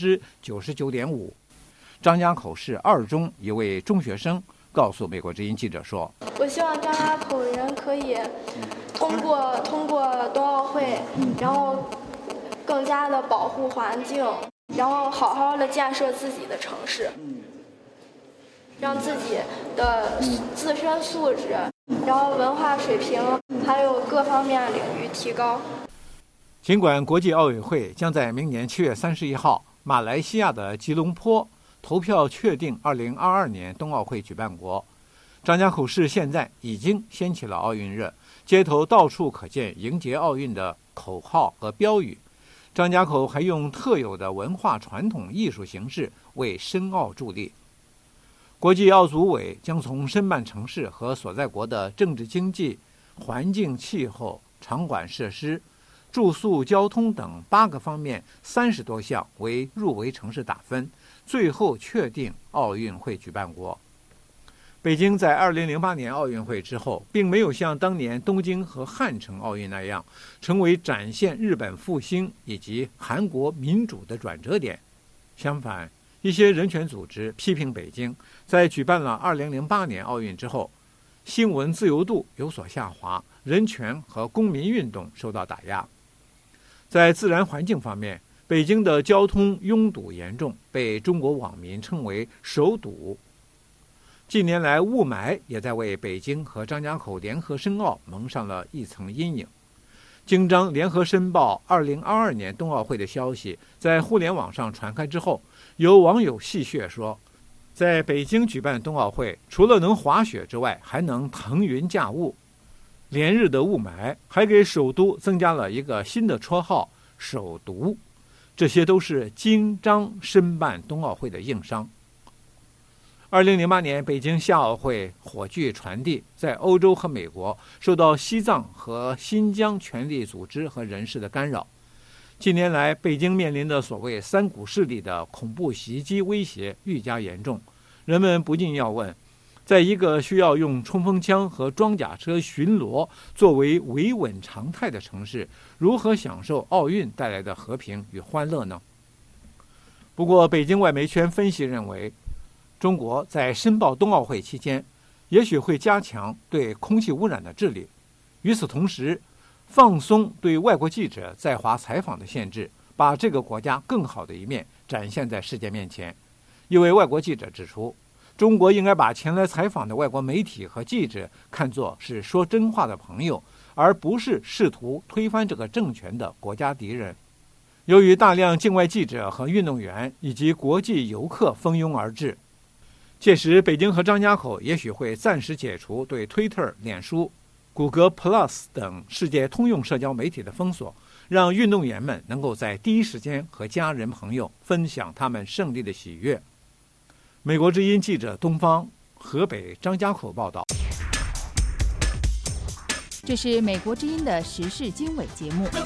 [SPEAKER 18] 99.5%。张家口市二中一位中学生告诉美国之音记者说：“
[SPEAKER 20] 我希望张家口人可以通过冬奥会，然后更加的保护环境，然后好好的建设自己的城市，让自己的自身素质，然后文化水平，还有各方面领域提高。”
[SPEAKER 18] 尽管国际奥委会将在明年7月31号马来西亚的吉隆坡投票确定2022年冬奥会举办国，张家口市现在已经掀起了奥运热，街头到处可见迎接奥运的口号和标语。张家口还用特有的文化传统艺术形式为申奥助力。国际奥组委将从申办城市和所在国的政治经济、环境气候、场馆设施、住宿、交通等8个方面30多项为入围城市打分，最后确定奥运会举办国。北京在2008年奥运会之后，并没有像当年东京和汉城奥运那样，成为展现日本复兴以及韩国民主的转折点。相反，一些人权组织批评北京在举办了2008年奥运之后，新闻自由度有所下滑，人权和公民运动受到打压。在自然环境方面，北京的交通拥堵严重，被中国网民称为首堵。近年来，雾霾也在为北京和张家口联合申奥蒙上了一层阴影。京张联合申报2022年冬奥会的消息在互联网上传开之后，有网友戏谑说，在北京举办冬奥会，除了能滑雪之外，还能腾云驾雾。连日的雾霾还给首都增加了一个新的绰号“首毒”，这些都是京张申办冬奥会的硬伤。2008年北京夏奥会火炬传递，在欧洲和美国受到西藏和新疆权力组织和人士的干扰。近年来，北京面临的所谓三股势力的恐怖袭击威胁愈加严重，人们不禁要问，在一个需要用冲锋枪和装甲车巡逻作为维稳常态的城市，如何享受奥运带来的和平与欢乐呢？不过，北京外媒圈分析认为，中国在申报冬奥会期间，也许会加强对空气污染的治理，与此同时，放松对外国记者在华采访的限制，把这个国家更好的一面展现在世界面前。一位外国记者指出，中国应该把前来采访的外国媒体和记者看作是说真话的朋友，而不是试图推翻这个政权的国家敌人。由于大量境外记者和运动员以及国际游客蜂拥而至，届时北京和张家口也许会暂时解除对 Twitter、脸书、谷歌 Plus 等世界通用社交媒体的封锁， 让运动员们能够在第一时间和家人朋友分享他们胜利的喜悦。美国之音记者东方河北张家口报道。
[SPEAKER 21] 这是美国之音的时事经纬节目。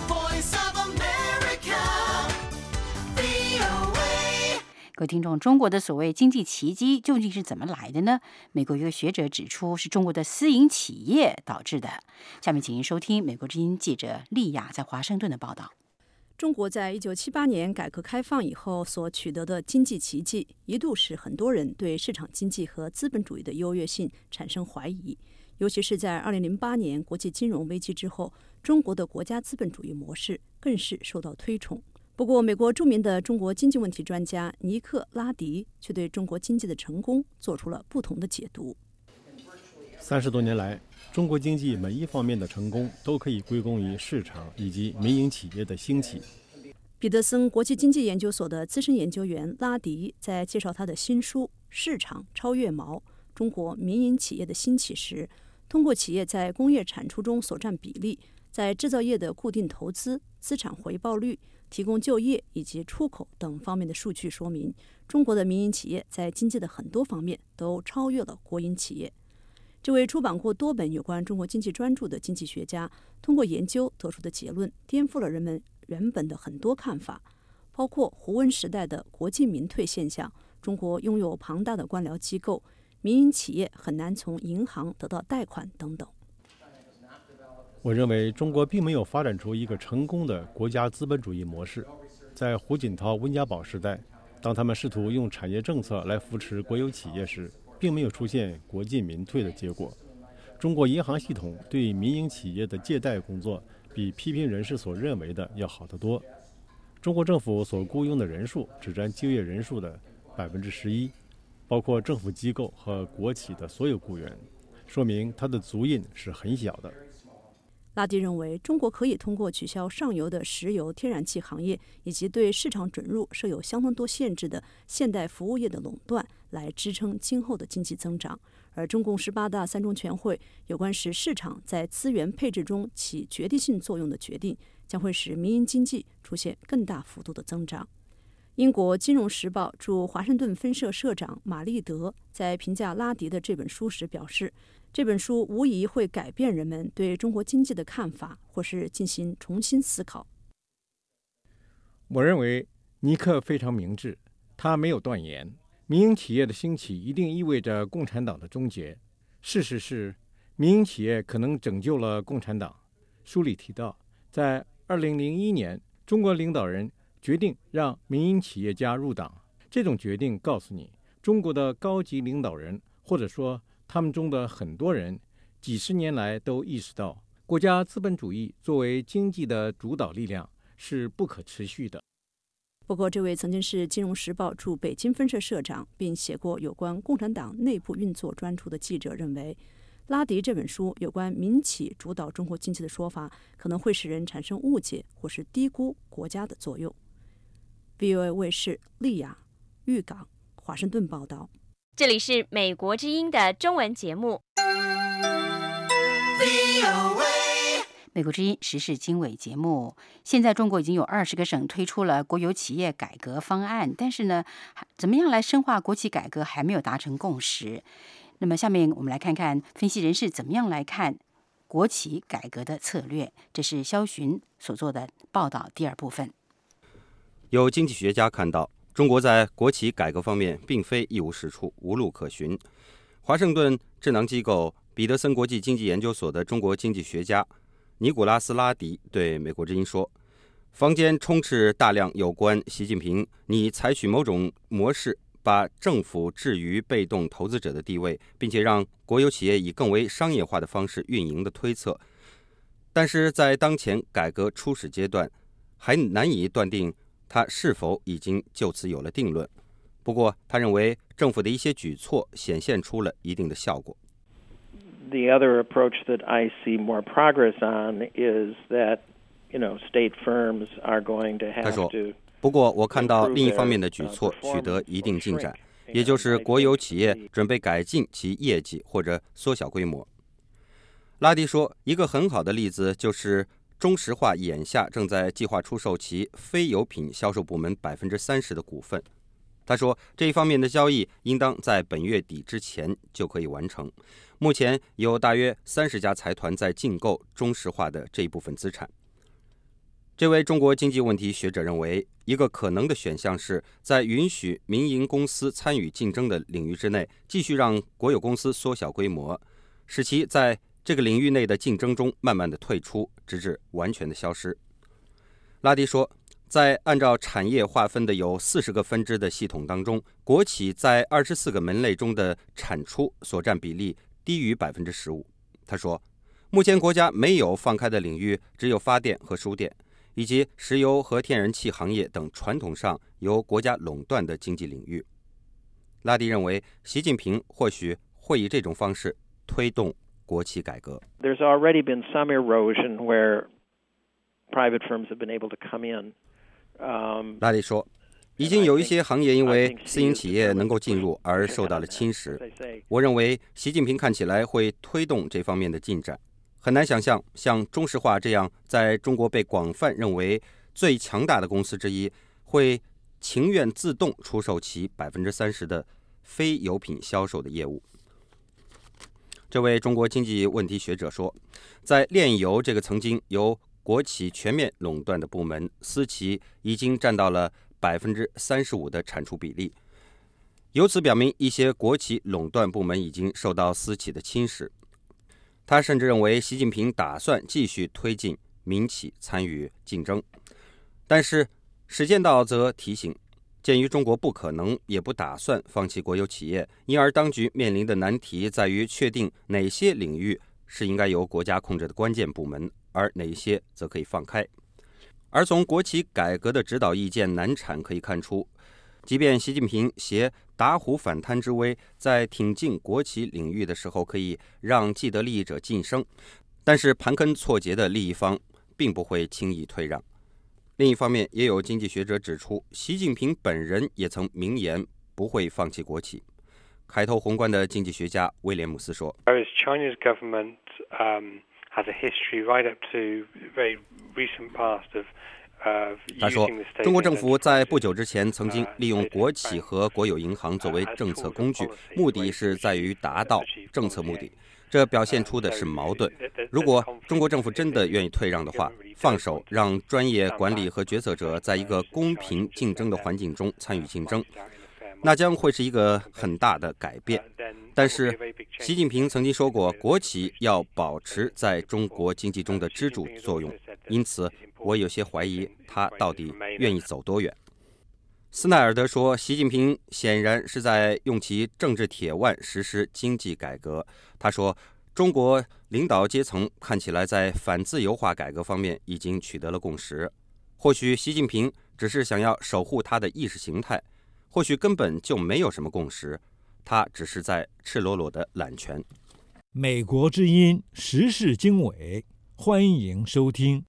[SPEAKER 2] 各位听众，中国的所谓经济奇迹究竟是怎么来的呢？美国一个学者指出，是中国的私营企业导致的。下面请您收听美国之音记者丽亚在华盛顿的报道。
[SPEAKER 22] 中国在1978年改革开放以后所取得的经济奇迹，一度使很多人对市场经济和资本主义的优越性产生怀疑。尤其是在2008年国际金融危机之后，中国的国家资本主义模式更是受到推崇。不过，美国著名的中国经济问题专家尼克·拉迪却对中国经济的成功做出了不同的解读。
[SPEAKER 16] 30多年来，中国经济每一方面的成功都可以归功于市场以及民营企业的兴起。
[SPEAKER 22] 彼得森国际经济研究所的资深研究员拉迪在介绍他的新书《市场超越锚：中国民营企业的兴起》时，通过企业在工业产出中所占比例、在制造业的固定投资、资产回报率、提供就业以及出口等方面的数据说明，中国的民营企业在经济的很多方面都超越了国营企业。这位出版过多本有关中国经济专著的经济学家，通过研究得出的结论颠覆了人们原本的很多看法，包括胡温时代的国进民退现象，中国拥有庞大的官僚机构，民营企业很难从银行得到贷款等等。
[SPEAKER 16] 我认为中国并没有发展出一个成功的国家资本主义模式。在胡锦涛、温家宝时代，当他们试图用产业政策来扶持国有企业时，并没有出现国进民退的结果。中国银行系统对民营企业的借贷工作比批评人士所认为的要好得多。中国政府所雇佣的人数只占就业人数的11%，包括政府机构和国企的所有雇员，说明它的足印是很小的。
[SPEAKER 22] 拉迪认为，中国可以通过取消上游的石油、天然气行业以及对市场准入设有相当多限制的现代服务业的垄断，来支撑今后的经济增长。而中共18大3中全会有关使市场在资源配置中起决定性作用的决定，将会使民营经济出现更大幅度的增长。英国《金融时报》驻华盛顿分社社长马利德在评价拉迪的这本书时表示，这本书无疑会改变人们对中国经济的看法，或是进行重新思考。
[SPEAKER 4] 我认为尼克非常明智，他没有断言民营企业的兴起一定意味着共产党的终结。事实是，民营企业可能拯救了共产党。书里提到，在2001年，中国领导人决定让民营企业家入党。这种决定告诉你，中国的高级领导人，或者说他们中的很多人，几十年来都意识到，国家资本主义作为经济的主导力量是不可持续的。
[SPEAKER 22] 不过，这位曾经是《金融时报》驻北京分社社长，并写过有关共产党内部运作专著的记者认为，拉迪这本书有关民企主导中国经济的说法，可能会使人产生误解或是低估国家的作用。VOA 卫视利雅、豫港、华盛顿报道。
[SPEAKER 23] 这里是美国之音的中文节目。
[SPEAKER 2] 美国之音时事经纬节目。现在中国已经有20个省推出了国有企业改革方案，但是呢，怎么样来深化国企改革还没有达成共识。那么下面我们来看看分析人士怎么样来看国企改革的策略。这是肖寻所做的报道第二部分。
[SPEAKER 12] 有经济学家看到，中国在国企改革方面并非一无是处、无路可循。华盛顿智囊机构彼得森国际经济研究所的中国经济学家尼古拉斯·拉迪对美国之音说，坊间充斥大量有关习近平拟采取某种模式把政府置于被动投资者的地位，并且让国有企业以更为商业化的方式运营的推测。但是在当前改革初始阶段，还难以断定他是否已经就此有了定论。不过他认为政府的一些举措显现出了一定的效果。
[SPEAKER 24] The other approach that I see more progress on is that, state firms are going to have to.
[SPEAKER 12] 他说，不过我看到另一方面的举措取得一定进展，也就是国有企业准备改进其业绩或者缩小规模。拉迪说，一个很好的例子就是中石化眼下正在计划出售其非油品销售部门30%的股份。他说，这一方面的交易应当在本月底之前就可以完成。目前有大约30家财团在竞购中石化的这一部分资产。这位中国经济问题学者认为，一个可能的选项是在允许民营公司参与竞争的领域之内，继续让国有公司缩小规模，使其在这个领域内的竞争中慢慢的退出，直至完全的消失。拉迪说，在按照产业划分的有40个分支的系统当中，国企在24个门类中的产出所占比例低于 15%。 他说，目前国家没有放开的领域只有发电和输电，以及石油和天然气行业等传统上由国家垄断的经济领域。拉迪认为，习近平或许会以这种方式推动国企改革。
[SPEAKER 24] There's already been some erosion where private firms have been able to come in.
[SPEAKER 12] 拉迪说，已经有一些行业因为私营企业能够进入而受到了侵蚀。我认为习近平看起来会推动这方面的进展。很难想象像中石化这样在中国被广泛认为最强大的公司之一，会情愿自动出售其 30% 的非油品销售的业务。这位中国经济问题学者说，在炼油这个曾经由国企全面垄断的部门，私企已经占到了 35% 的产出比例，由此表明一些国企垄断部门已经受到私企的侵蚀。他甚至认为习近平打算继续推进民企参与竞争，但是史建道则提醒，鉴于中国不可能也不打算放弃国有企业，因而当局面临的难题在于确定哪些领域是应该由国家控制的关键部门，而哪些则可以放开。而从国企改革的指导意见难产可以看出，即便习近平携打虎反贪之威，在挺进国企领域的时候可以让既得利益者晋升，但是盘根错节的利益方并不会轻易退让。另一方面，也有经济学者指出，习近平本人也曾明言不会放弃国企。开头宏观的经济学家威廉姆斯说，
[SPEAKER 3] China's government has a history right up to very recent past of
[SPEAKER 12] 他说，中国政府在不久之前曾经利用国企和国有银行作为政策工具，目的是在于达到政策目的。这表现出的是矛盾。如果中国政府真的愿意退让的话，放手让专业管理和决策者在一个公平竞争的环境中参与竞争，那将会是一个很大的改变。但是习近平曾经说过，国企要保持在中国经济中的支柱作用，因此我有些怀疑他到底愿意走多远。斯奈尔德说，习近平显然是在用其政治铁腕实施经济改革。他说，中国领导阶层看起来在反自由化改革方面已经取得了共识。或许习近平只是想要守护他的意识形态，或许根本就没有什么共识，他只是在赤裸裸的揽权。
[SPEAKER 5] 美国之音时事经纬，欢迎收听。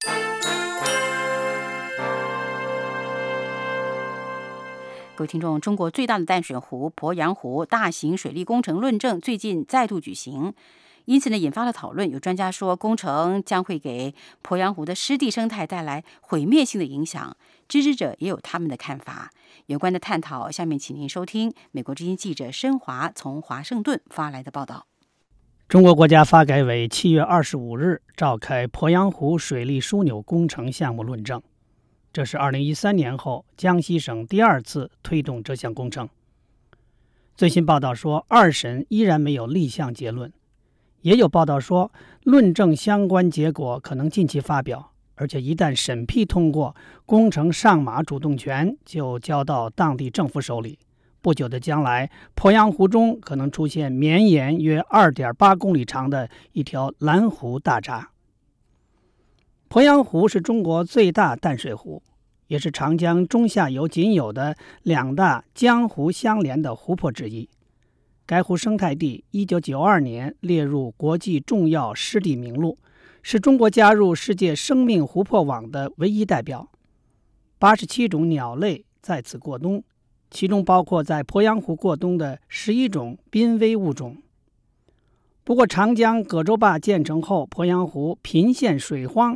[SPEAKER 2] 各位听众，中国最大的淡水湖鄱阳湖大型水利工程论证最近再度举行，因此呢引发了讨论。有专家说，工程将会给鄱阳湖的湿地生态带来毁灭性的影响，支持者也有他们的看法。有关的探讨，下面请您收听美国之音记者申华从华盛顿发来的报道。
[SPEAKER 7] 中国国家发改委7月25日召开鄱阳湖水利枢纽工程项目论证，这是2013年后江西省第2次推动这项工程。最新报道说，2审依然没有立项结论，也有报道说论证相关结果可能近期发表，而且一旦审批通过，工程上马主动权就交到当地政府手里。不久的将来，鄱阳湖中可能出现绵延约 2.8 公里长的一条蓝湖大闸。鄱阳湖是中国最大淡水湖，也是长江中下游仅有的2大江湖相连的湖泊之一。该湖生态地1992年列入国际重要湿地名录，是中国加入世界生命湖泊网的唯一代表。87种鸟类在此过冬，其中包括在鄱阳湖过冬的11种濒危物种。不过，长江葛洲坝建成后，鄱阳湖频现水荒，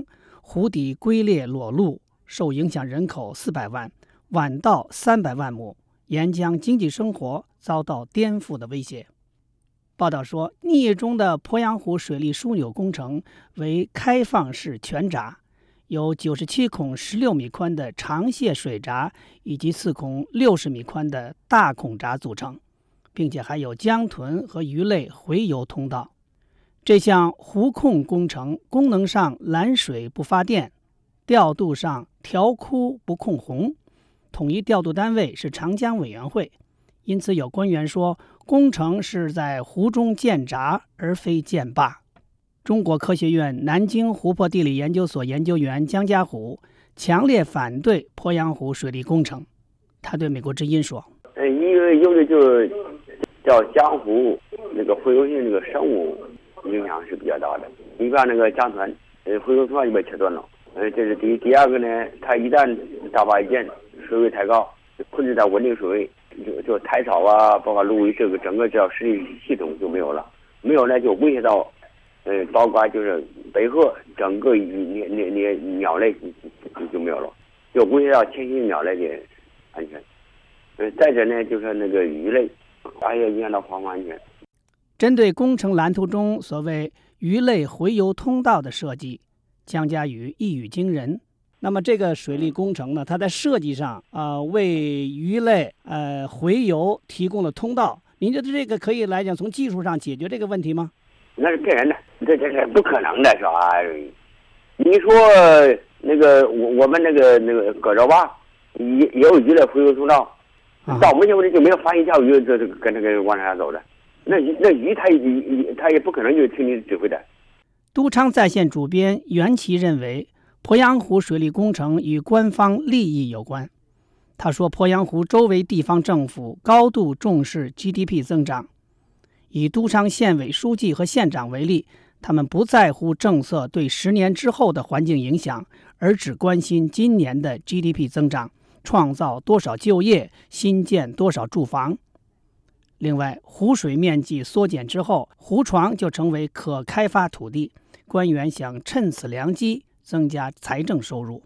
[SPEAKER 7] 湖底龟裂裸露，受影响人口400万，晚稻300万亩，沿江经济生活遭到颠覆的威胁。报道说，逆业中的鄱阳湖水利枢纽工程为开放式全闸，由97孔16米宽的长泄水闸以及4孔60米宽的大孔闸组成，并且还有江豚和鱼类洄游通道。这项湖控工程功能上拦水不发电，调度上调枯不控洪，统一调度单位是长江委员会。因此有官员说，工程是在湖中建闸而非建坝。中国科学院南京湖泊地理研究所研究员姜家虎强烈反对鄱阳湖水利工程。他对美国之音说，
[SPEAKER 8] 有的就是叫江湖那个洄游性这个生物影响是比较大的。你看那个江豚，洄游通道就被切断了。这是第一。第二个呢，它一旦大坝一建，水位太高，控制在稳定水位，就台草啊，包括陆域这个整个这条水利系统就没有了。没有呢，就威胁到包括就是北河整个鸟类就没有了，就威胁到迁徙鸟类的安全。再者呢，就是那个鱼类，还有影响到航行安全。
[SPEAKER 7] 针对工程蓝图中所谓鱼类洄游通道的设计，姜家宇一语惊人。那么这个水利工程呢，它在设计上为鱼类洄游提供了通道。您觉得这个可以来讲从技术上解决这个问题吗？
[SPEAKER 8] 那是骗人的，这是不可能的，是吧？你说那个我们那个葛洲坝也有鱼类洄游通道，到目前为止就没有发现一条鱼这跟那个往下走的。那鱼它也不可能就听你指挥的。
[SPEAKER 7] 都昌在线主编袁琦认为，鄱阳湖水利工程与官方利益有关。他说，鄱阳湖周围地方政府高度重视 GDP 增长。以都昌县委书记和县长为例，他们不在乎政策对10年之后的环境影响，而只关心今年的 GDP 增长，创造多少就业，新建多少住房。另外，湖水面积缩减之后，湖床就成为可开发土地，官员想趁此良机增加财政收入。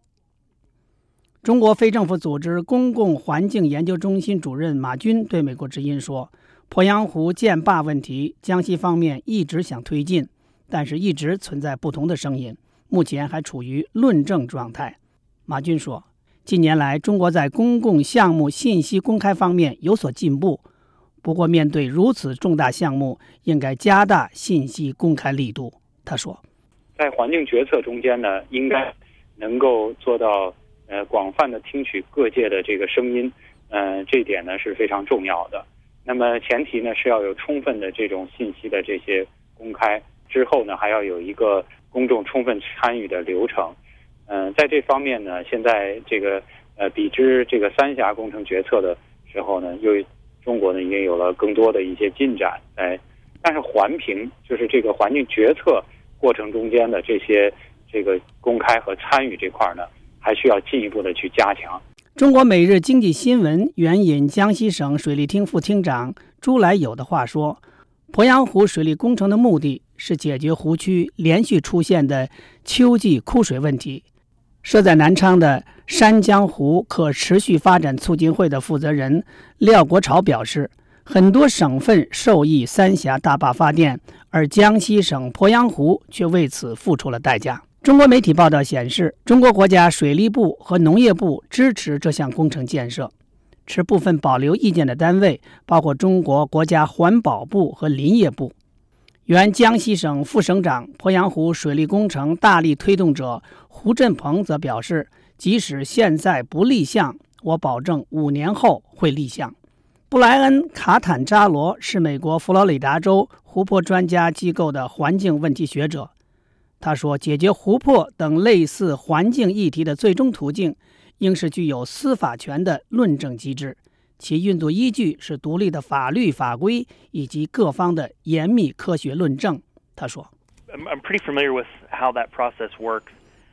[SPEAKER 7] 中国非政府组织公共环境研究中心主任马军对美国之音说，鄱阳湖建坝问题，江西方面一直想推进，但是一直存在不同的声音，目前还处于论证状态。马军说，近年来中国在公共项目信息公开方面有所进步，不过面对如此重大项目，应该加大信息公开力度。他说，
[SPEAKER 9] 在环境决策中间呢，应该能够做到广泛的听取各界的这个声音，这一点呢是非常重要的。那么前提呢是要有充分的这种信息的这些公开，之后呢还要有一个公众充分参与的流程。在这方面呢，现在这个比之这个三峡工程决策的时候呢，中国呢已经有了更多的一些进展。但是环评就是这个环境决策过程中间的这个公开和参与这块呢，还需要进一步的去加强。
[SPEAKER 7] 中国每日经济新闻援引江西省水利厅副厅长朱来友的话说，鄱阳湖水利工程的目的是解决湖区连续出现的秋季枯水问题。设在南昌的山江湖可持续发展促进会的负责人廖国潮表示，很多省份受益三峡大坝发电，而江西省鄱阳湖却为此付出了代价。中国媒体报道显示，中国国家水利部和农业部支持这项工程建设。持部分保留意见的单位包括中国国家环保部和林业部。原江西省副省长、鄱阳湖水利工程大力推动者胡振鹏则表示，即使现在不立项，我保证5年后会立项。布莱恩·卡坦扎罗是美国佛罗里达州湖泊专家机构的环境问题学者。他说，解决湖泊等类似环境议题的最终途径应是具有司法权的论证机制，其运作依据是独立的法律法规以及各方的严密科学论证。他说，
[SPEAKER 10] I'm pretty familiar with how that process works,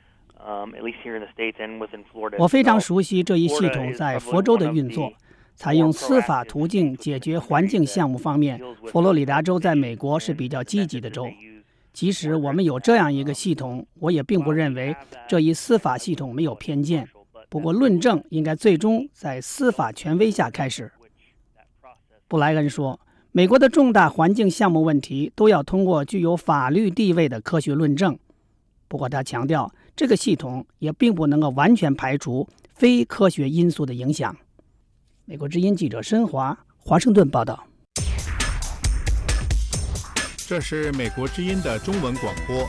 [SPEAKER 10] at least here in the States and within Florida.
[SPEAKER 7] 我非常熟悉这一系统在佛州的运作。采用司法途径解决环境项目方面，佛罗里达州在美国是比较积极的州。 即使我们有这样一个系统，我也并不认为这一司法系统没有偏见。不过，论证应该最终在司法权威下开始。布莱恩说，美国的重大环境项目问题都要通过具有法律地位的科学论证。不过他强调，这个系统也并不能够完全排除非科学因素的影响。美国之音记者申华，华盛顿报道。
[SPEAKER 1] 这是美国之音的中文广播。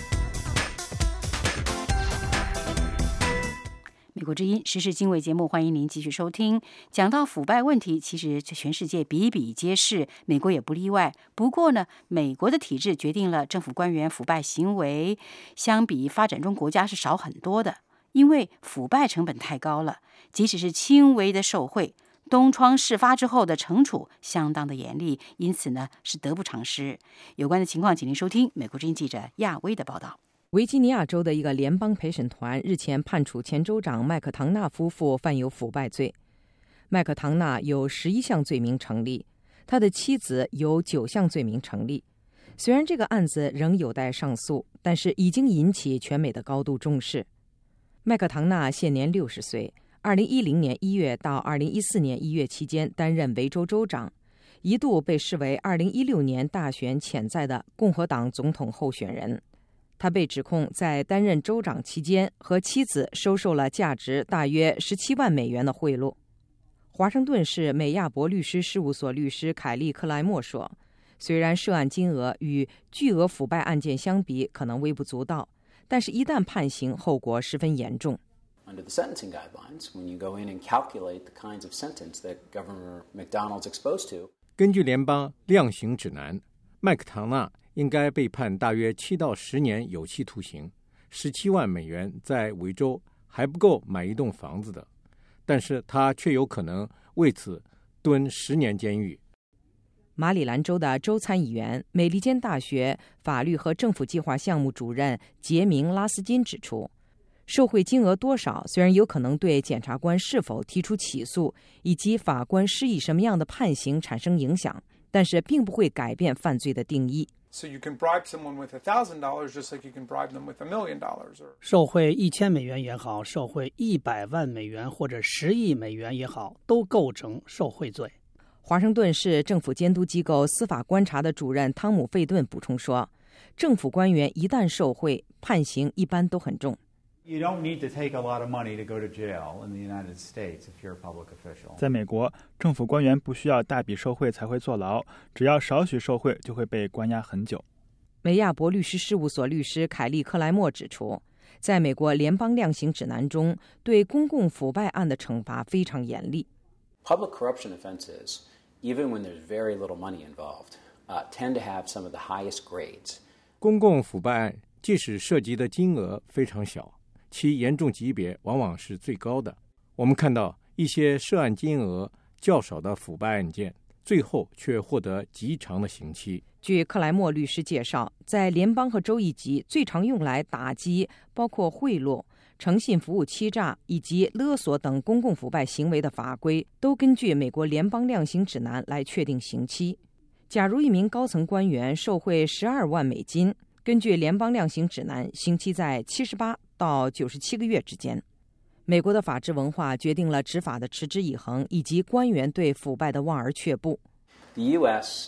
[SPEAKER 2] 美国之音时事经纬节目，欢迎您继续收听。讲到腐败问题，其实全世界比比皆是，美国也不例外。不过呢，美国的体制决定了政府官员腐败行为相比发展中国家是少很多的，因为腐败成本太高了，即使是轻微的受贿，东窗事发之后的惩处相当的严厉，因此呢是得不偿失。有关的情况，请您收听美国之音记者亚威的报道。
[SPEAKER 6] 维吉尼亚州的一个联邦陪审团日前判处前州长麦克唐纳夫妇犯有腐败罪。麦克唐纳有11项罪名成立，他的妻子有9项罪名成立。虽然这个案子仍有待上诉，但是已经引起全美的高度重视。麦克唐纳现年60岁，2010年1月到2014年1月期间担任维州州长，一度被视为2016年大选潜在的共和党总统候选人。他被指控在担任州长期间和妻子收受了价值大约17万美元的贿赂。华盛顿市美亚博律师事务所律师凯利·克莱默说，虽然涉案金额与巨额腐败案件相比可能微不足道，但是一旦判刑，后果十分严重。
[SPEAKER 11] Under the sentencing guidelines, when you go in and calculate the kinds of sentence that Governor McDonald's exposed to,
[SPEAKER 4] 根据联邦量刑指南，麦克唐纳应该被判大约7到10年有期徒刑，17万美元在维州还不够买一栋房子的，但是他却有可能为此蹲10年监狱。
[SPEAKER 6] 马里兰州的州参议员、美利坚大学法律和政府计划项目主任杰明·拉斯金指出，受贿金额多少虽然有可能对检察官是否提出起诉以及法官施以什么样的判刑产生影响，但是并不会改变犯罪的定义。
[SPEAKER 14] So you can bribe someone with $1,000 just like you can bribe them with $1 million.
[SPEAKER 7] 受贿1000美元也好，受贿100万美元或者10亿美元也好，都构成受贿罪。
[SPEAKER 6] 华盛顿市政府监督机构司法观察的主任汤姆·费顿补充说，政府官员一旦受贿，判刑一般都很重。
[SPEAKER 25] You don't need to take a lot of money to go to jail in the United States if you're a public official.
[SPEAKER 26] 在美国，政府官员不需要大笔受贿才会坐牢，只要少许受贿就会被关押很久。
[SPEAKER 6] 美亚博律师事务所律师凯利·克莱默指出，在美国联邦量刑指南中，对公共腐败案的惩罚非常严厉。
[SPEAKER 11] Public corruption offenses, even when there's very little money involved, tend to have some of the highest grades.
[SPEAKER 4] 公共腐败案即使涉及的金额非常小，其严重级别往往是最高的。我们看到一些涉案金额较少的腐败案件，最后却获得极长的刑期。
[SPEAKER 6] 据克莱默律师介绍，在联邦和州一级最常用来打击包括贿赂、诚信服务欺诈以及勒索等公共腐败行为的法规，都根据美国联邦量刑指南来确定刑期。假如一名高层官员受贿12万美金，根据联邦量刑指南，刑期在78到97个月之间。美国的法治文化决定了执法的持之以恒，以及官员对腐败的望而却步。
[SPEAKER 11] The U.S.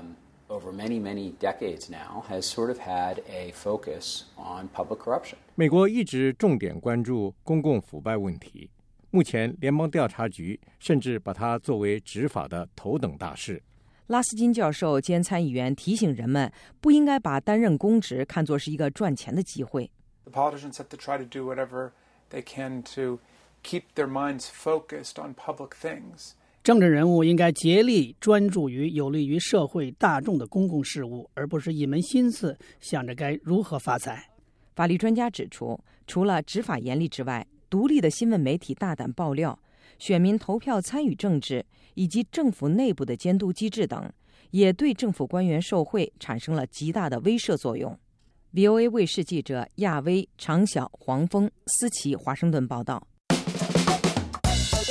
[SPEAKER 11] Over many, many decades now has sort of had a focus on public corruption.
[SPEAKER 4] 美国一直重点关注公共腐败问题，目前联邦调查局甚至把它作为执法的头等大事。
[SPEAKER 6] 拉斯金教授兼参议员提醒人们，不应该把担任公职看作是一个赚钱的机会。
[SPEAKER 14] The politicians have to try to do whatever they can to keep their minds focused on public things.
[SPEAKER 7] 政治人物应该竭力专注于有利于社会大众的公共事务，而不是一门心思想着该如何发财。
[SPEAKER 6] 法律专家指出，除了执法严厉之外，独立的新闻媒体大胆爆料、选民投票参与政治以及政府内部的监督机制等，也对政府官员受贿产生了极大的威慑作用。VOA 卫视记者亚威、常晓、黄峰、思琪华盛顿报道。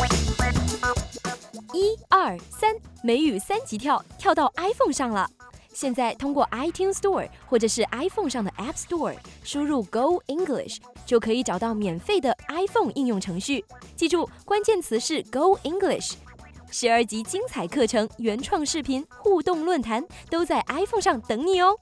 [SPEAKER 23] 1、2、3，美语3级跳，跳到 iPhone 上了。
[SPEAKER 13] 现在通过 iTunes Store 或者是 iPhone 上的 App Store 输入 Go English 就可以找到免费的 iPhone 应用程序。记住，关键词是 Go English。12集精彩课程、原创视频、互动论坛都在 iPhone 上等你哦。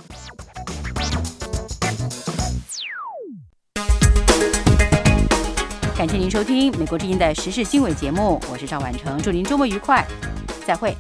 [SPEAKER 2] 感谢您收听美国之音的时事经纬节目，我是赵婉成，祝您周末愉快，再会。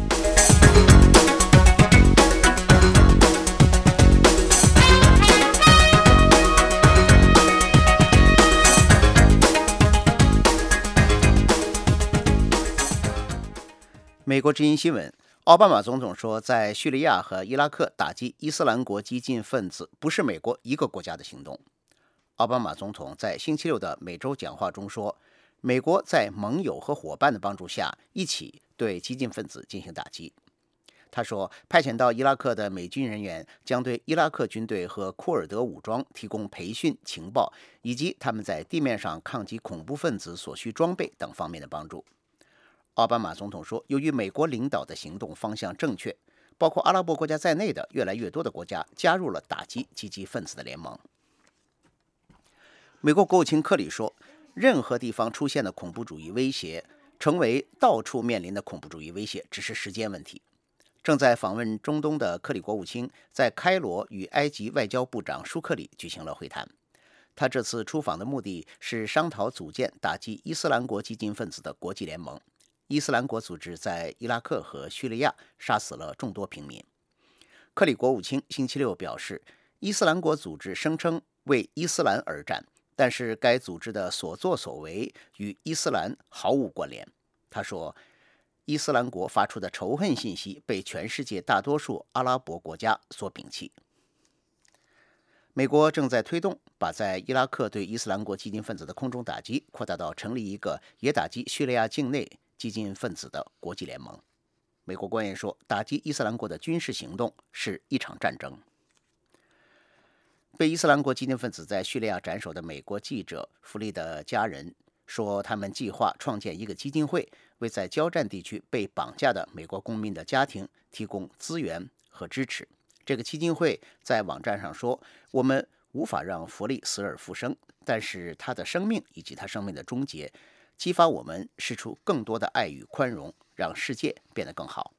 [SPEAKER 15] 美国之音新闻，奥巴马总统说，在叙利亚和伊拉克打击伊斯兰国激进分子不是美国一个国家的行动。奥巴马总统在星期六的每周讲话中说，美国在盟友和伙伴的帮助下，一起对激进分子进行打击。他说，派遣到伊拉克的美军人员将对伊拉克军队和库尔德武装提供培训、情报，以及他们在地面上抗击恐怖分子所需装备等方面的帮助。奥巴马总统说，由于美国领导的行动方向正确，包括阿拉伯国家在内的越来越多的国家加入了打击激进分子的联盟。美国国务卿克里说，任何地方出现的恐怖主义威胁，成为到处面临的恐怖主义威胁，只是时间问题。正在访问中东的克里国务卿在开罗与埃及外交部长舒克里举行了会谈。他这次出访的目的是商讨组建打击伊斯兰国激进分子的国际联盟。伊斯兰国组织在伊拉克和叙利亚杀死了众多平民。克里国务卿星期六表示，伊斯兰国组织声称为伊斯兰而战，但是该组织的所作所为与伊斯兰毫无关联。他说，伊斯兰国发出的仇恨信息被全世界大多数阿拉伯国家所摒弃。美国正在推动把在伊拉克对伊斯兰国激进分子的空中打击扩大到成立一个也打击叙利亚境内激进分子的国际联盟。美国官员说，打击伊斯兰国的军事行动是一场战争。被伊斯兰国激进分子在叙利亚斩首的美国记者弗利的家人说，他们计划创建一个基金会，为在交战地区被绑架的美国公民的家庭提供资源和支持。这个基金会在网站上说，我们无法让弗利死而复生，但是他的生命以及他生命的终结激发我们释出更多的爱与宽容，让世界变得更好。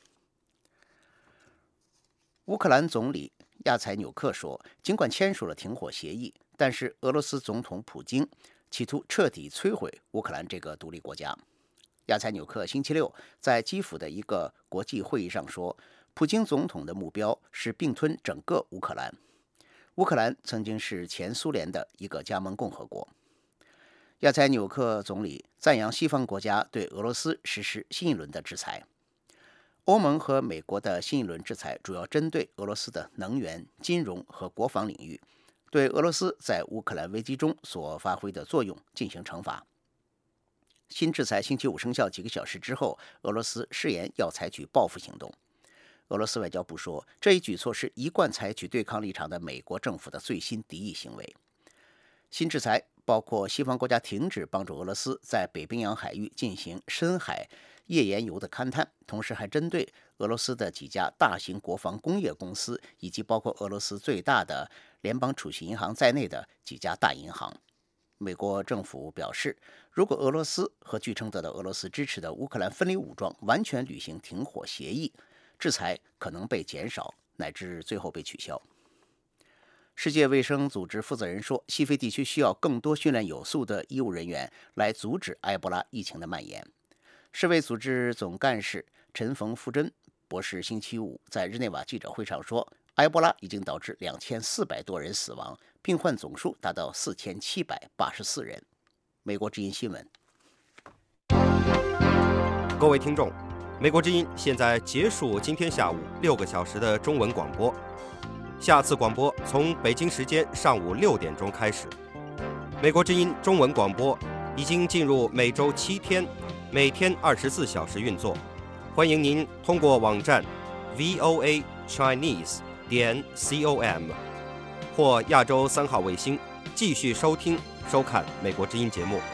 [SPEAKER 15] 乌克兰总理亚采纽克说，尽管签署了停火协议，但是俄罗斯总统普京企图彻底摧毁乌克兰这个独立国家。亚采纽克星期六在基辅的一个国际会议上说，普京总统的目标是并吞整个乌克兰。乌克兰曾经是前苏联的一个加盟共和国。亚采纽克总理赞扬西方国家对俄罗斯实施新一轮的制裁。欧盟和美国的新一轮制裁主要针对俄罗斯的能源、金融和国防领域，对俄罗斯在乌克兰危机中所发挥的作用进行惩罚。新制裁星期五生效几个小时之后，俄罗斯誓言要采取报复行动。俄罗斯外交部说，这一举措是一贯采取对抗立场的美国政府的最新敌意行为。新制裁包括西方国家停止帮助俄罗斯在北冰洋海域进行深海页岩油的勘探，同时还针对俄罗斯的几家大型国防工业公司，以及包括俄罗斯最大的联邦储蓄银行在内的几家大银行。美国政府表示，如果俄罗斯和据称得到俄罗斯支持的乌克兰分离武装完全履行停火协议，制裁可能被减少，乃至最后被取消。世界卫生组织负责人说，西非地区需要更多训练有素的医务人员来阻止埃博拉疫情的蔓延。世卫组织总干事陈冯富珍博士星期五在日内瓦记者会上说，埃博拉已经导致2400多人死亡，病患总数达到4784人。美国之音新闻。
[SPEAKER 12] 各位听众，美国之音现在结束今天下午6个小时的中文广播，下次广播从北京时间上午6点钟开始。美国之音中文广播已经进入每周7天，每天24小时运作。欢迎您通过网站 voachinese.com 或亚洲3号卫星继续收听收看美国之音节目。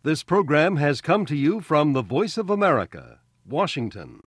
[SPEAKER 16] This program has come to you from the Voice of America, Washington.